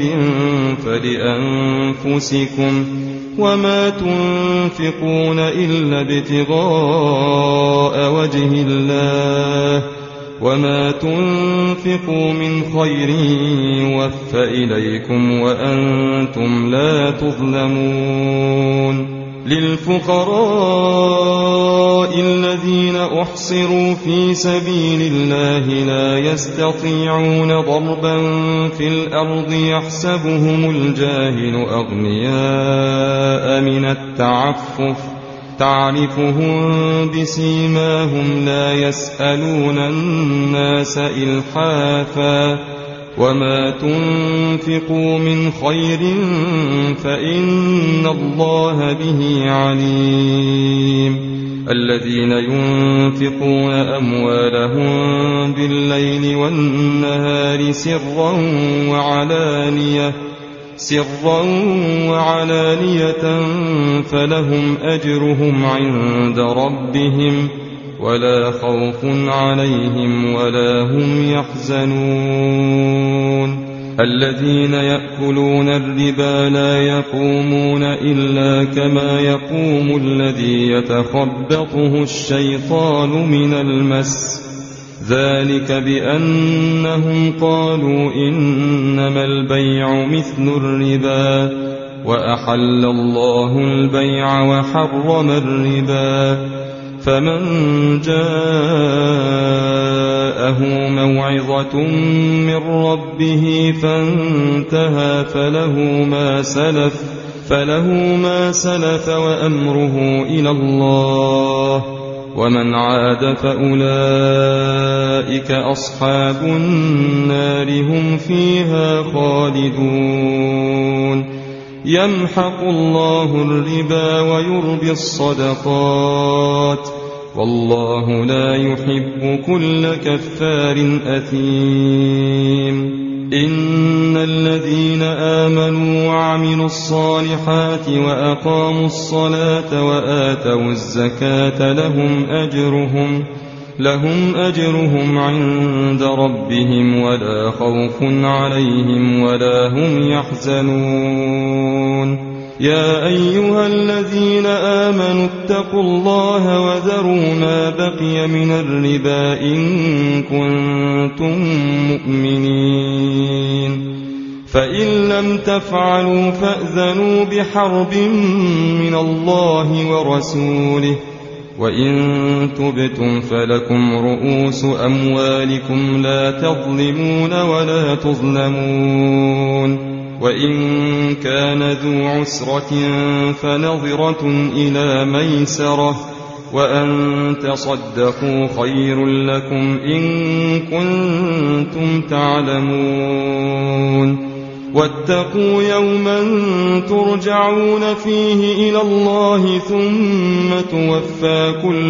A: فلأنفسكم وما تنفقون إلا ابتغاء وجه الله وما تنفقوا من خير يوفى إليكم وأنتم لا تظلمون للفقراء الذين أحصروا في سبيل الله لا يستطيعون ضربا في الأرض يحسبهم الجاهل أغنياء من التعفف تعرفهم بسيماهم لا يسألون الناس إلحافا وما تنفقوا من خير فإن الله به عليم الذين ينفقون أموالهم بالليل والنهار سرا وعلانية فلهم أجرهم عند ربهم ولا خوف عليهم ولا هم يحزنون الذين يأكلون الربا لا يقومون إلا كما يقوم الذي يتخبطه الشيطان من المس ذلك بأنهم قالوا إنما البيع مثل الربا وأحل الله البيع وحرم الربا. فمن جاءه موعظة من ربه فانتهى فله ما سلف وأمره إلى الله، ومن عاد فأولئك أصحاب النار هم فيها خالدون. يمحق الله الربا ويربي الصدقات، والله لا يحب كل كفار أثيم. إن الذين آمنوا وعملوا الصالحات وأقاموا الصلاة وآتوا الزكاة لهم أجرهم عند ربهم ولا خوف عليهم ولا هم يحزنون. يا أيها الذين آمنوا اتقوا الله وذروا ما بقي من الربا إن كنتم مؤمنين، فإن لم تفعلوا فأذنوا بحرب من الله ورسوله، وإن تبتم فلكم رؤوس أموالكم لا تظلمون ولا تظلمون. وإن كان ذو عسرة فنظرة إلى ميسرة، وأن تصدقوا خير لكم إن كنتم تعلمون. واتقوا يوما ترجعون فيه إلى الله ثم توفى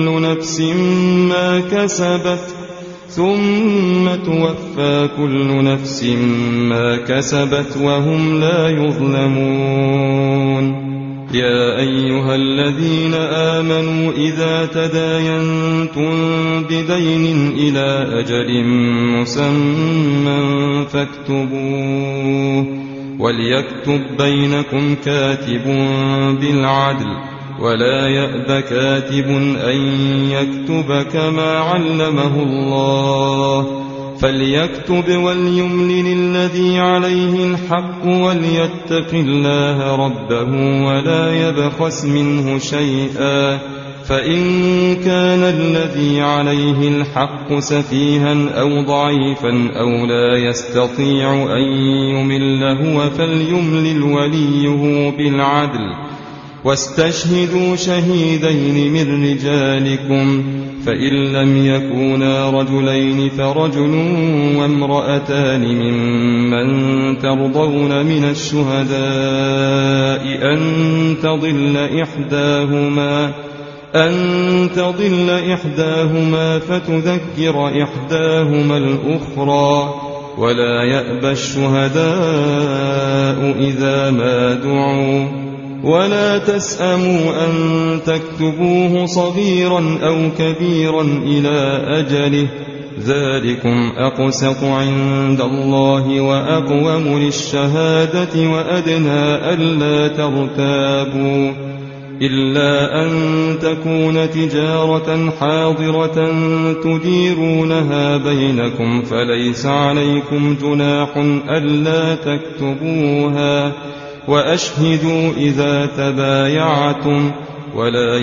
A: كل نفس ما كسبت وهم لا يظلمون. يا أيها الذين آمنوا إذا تداينتم بدين إلى أجل مسمى فاكتبوه، وليكتب بينكم كاتب بالعدل، ولا يأب كاتب أن يكتب كما علمه الله، فليكتب وليملل الذي عليه الحق وليتق الله ربه ولا يبخس منه شيئا، فإن كان الذي عليه الحق سفيها أو ضعيفا أو لا يستطيع أن يمل هو فليملل وليه بالعدل، واستشهدوا شهيدين من رجالكم، فإن لم يكونا رجلين فرجل وامرأتان ممن ترضون من الشهداء أن تضل إحداهما فتذكر إحداهما الأخرى، ولا يأبى الشهداء إذا ما دعوا، ولا تسأموا أن تكتبوه صغيرا أو كبيرا إلى أجله، ذلكم أقسط عند الله وأقوم للشهادة وأدنى ألا ترتابوا، إلا أن تكون تجارة حاضرة تديرونها بينكم فليس عليكم جناح ألا تكتبوها، وأشهدوا إذا تبايعتم، ولا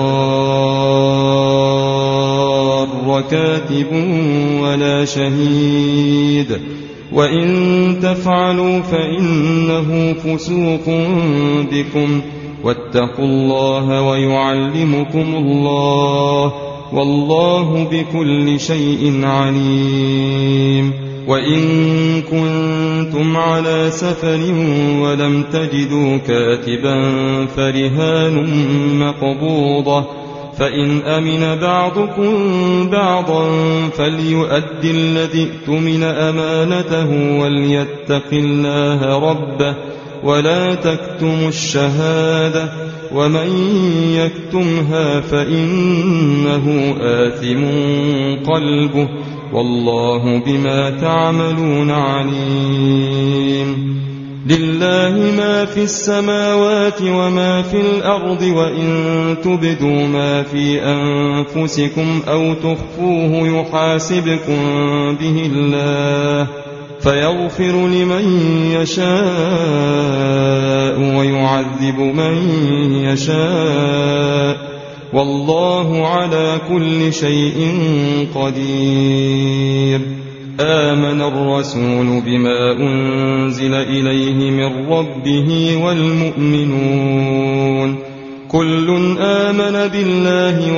A: يضار كاتب ولا شهيد، وإن تفعلوا فإنه فسوق بكم، واتقوا الله ويعلمكم الله، والله بكل شيء عليم. وإن كنتم على سفر ولم تجدوا كاتبا فرهان مقبوضة، فإن أمن بعضكم بعضا فليؤد الذي ائتمن أمانته وليتق الله ربه ولا تكتموا الشهادة، ومن يكتمها فإنه آثم قلبه، والله بما تعملون عليم. لله ما في السماوات وما في الأرض وإن تبدوا ما في أنفسكم أو تخفوه يحاسبكم به الله فيغفر لمن يشاء ويعذب من يشاء والله على كل شيء قدير. آمن الرسول بما أنزل إليه من ربه والمؤمنون كل آمن بالله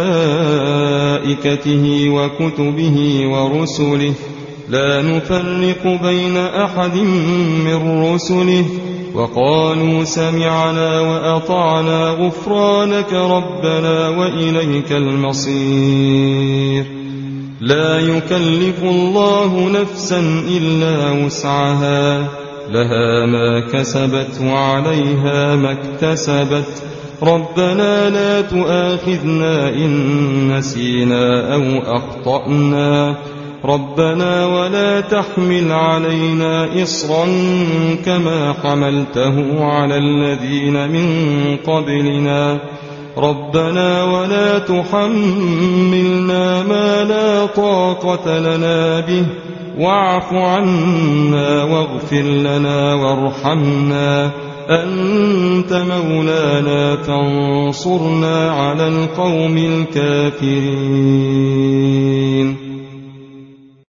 A: وملائكته وكتبه ورسله لا نفرق بين أحد من رسله وقالوا سمعنا وأطعنا غفرانك ربنا وإليك المصير. لا يكلف الله نفسا إلا وسعها لها ما كسبت وعليها ما اكتسبت ربنا لا تؤاخذنا إن نسينا أو أخطأنا ربنا ولا تحمل علينا إصرا كما حملته على الذين من قبلنا ربنا ولا تحملنا ما لا طاقة لنا به واعف عنا واغفر لنا وارحمنا أنت مولانا فانصرنا على القوم الكافرين.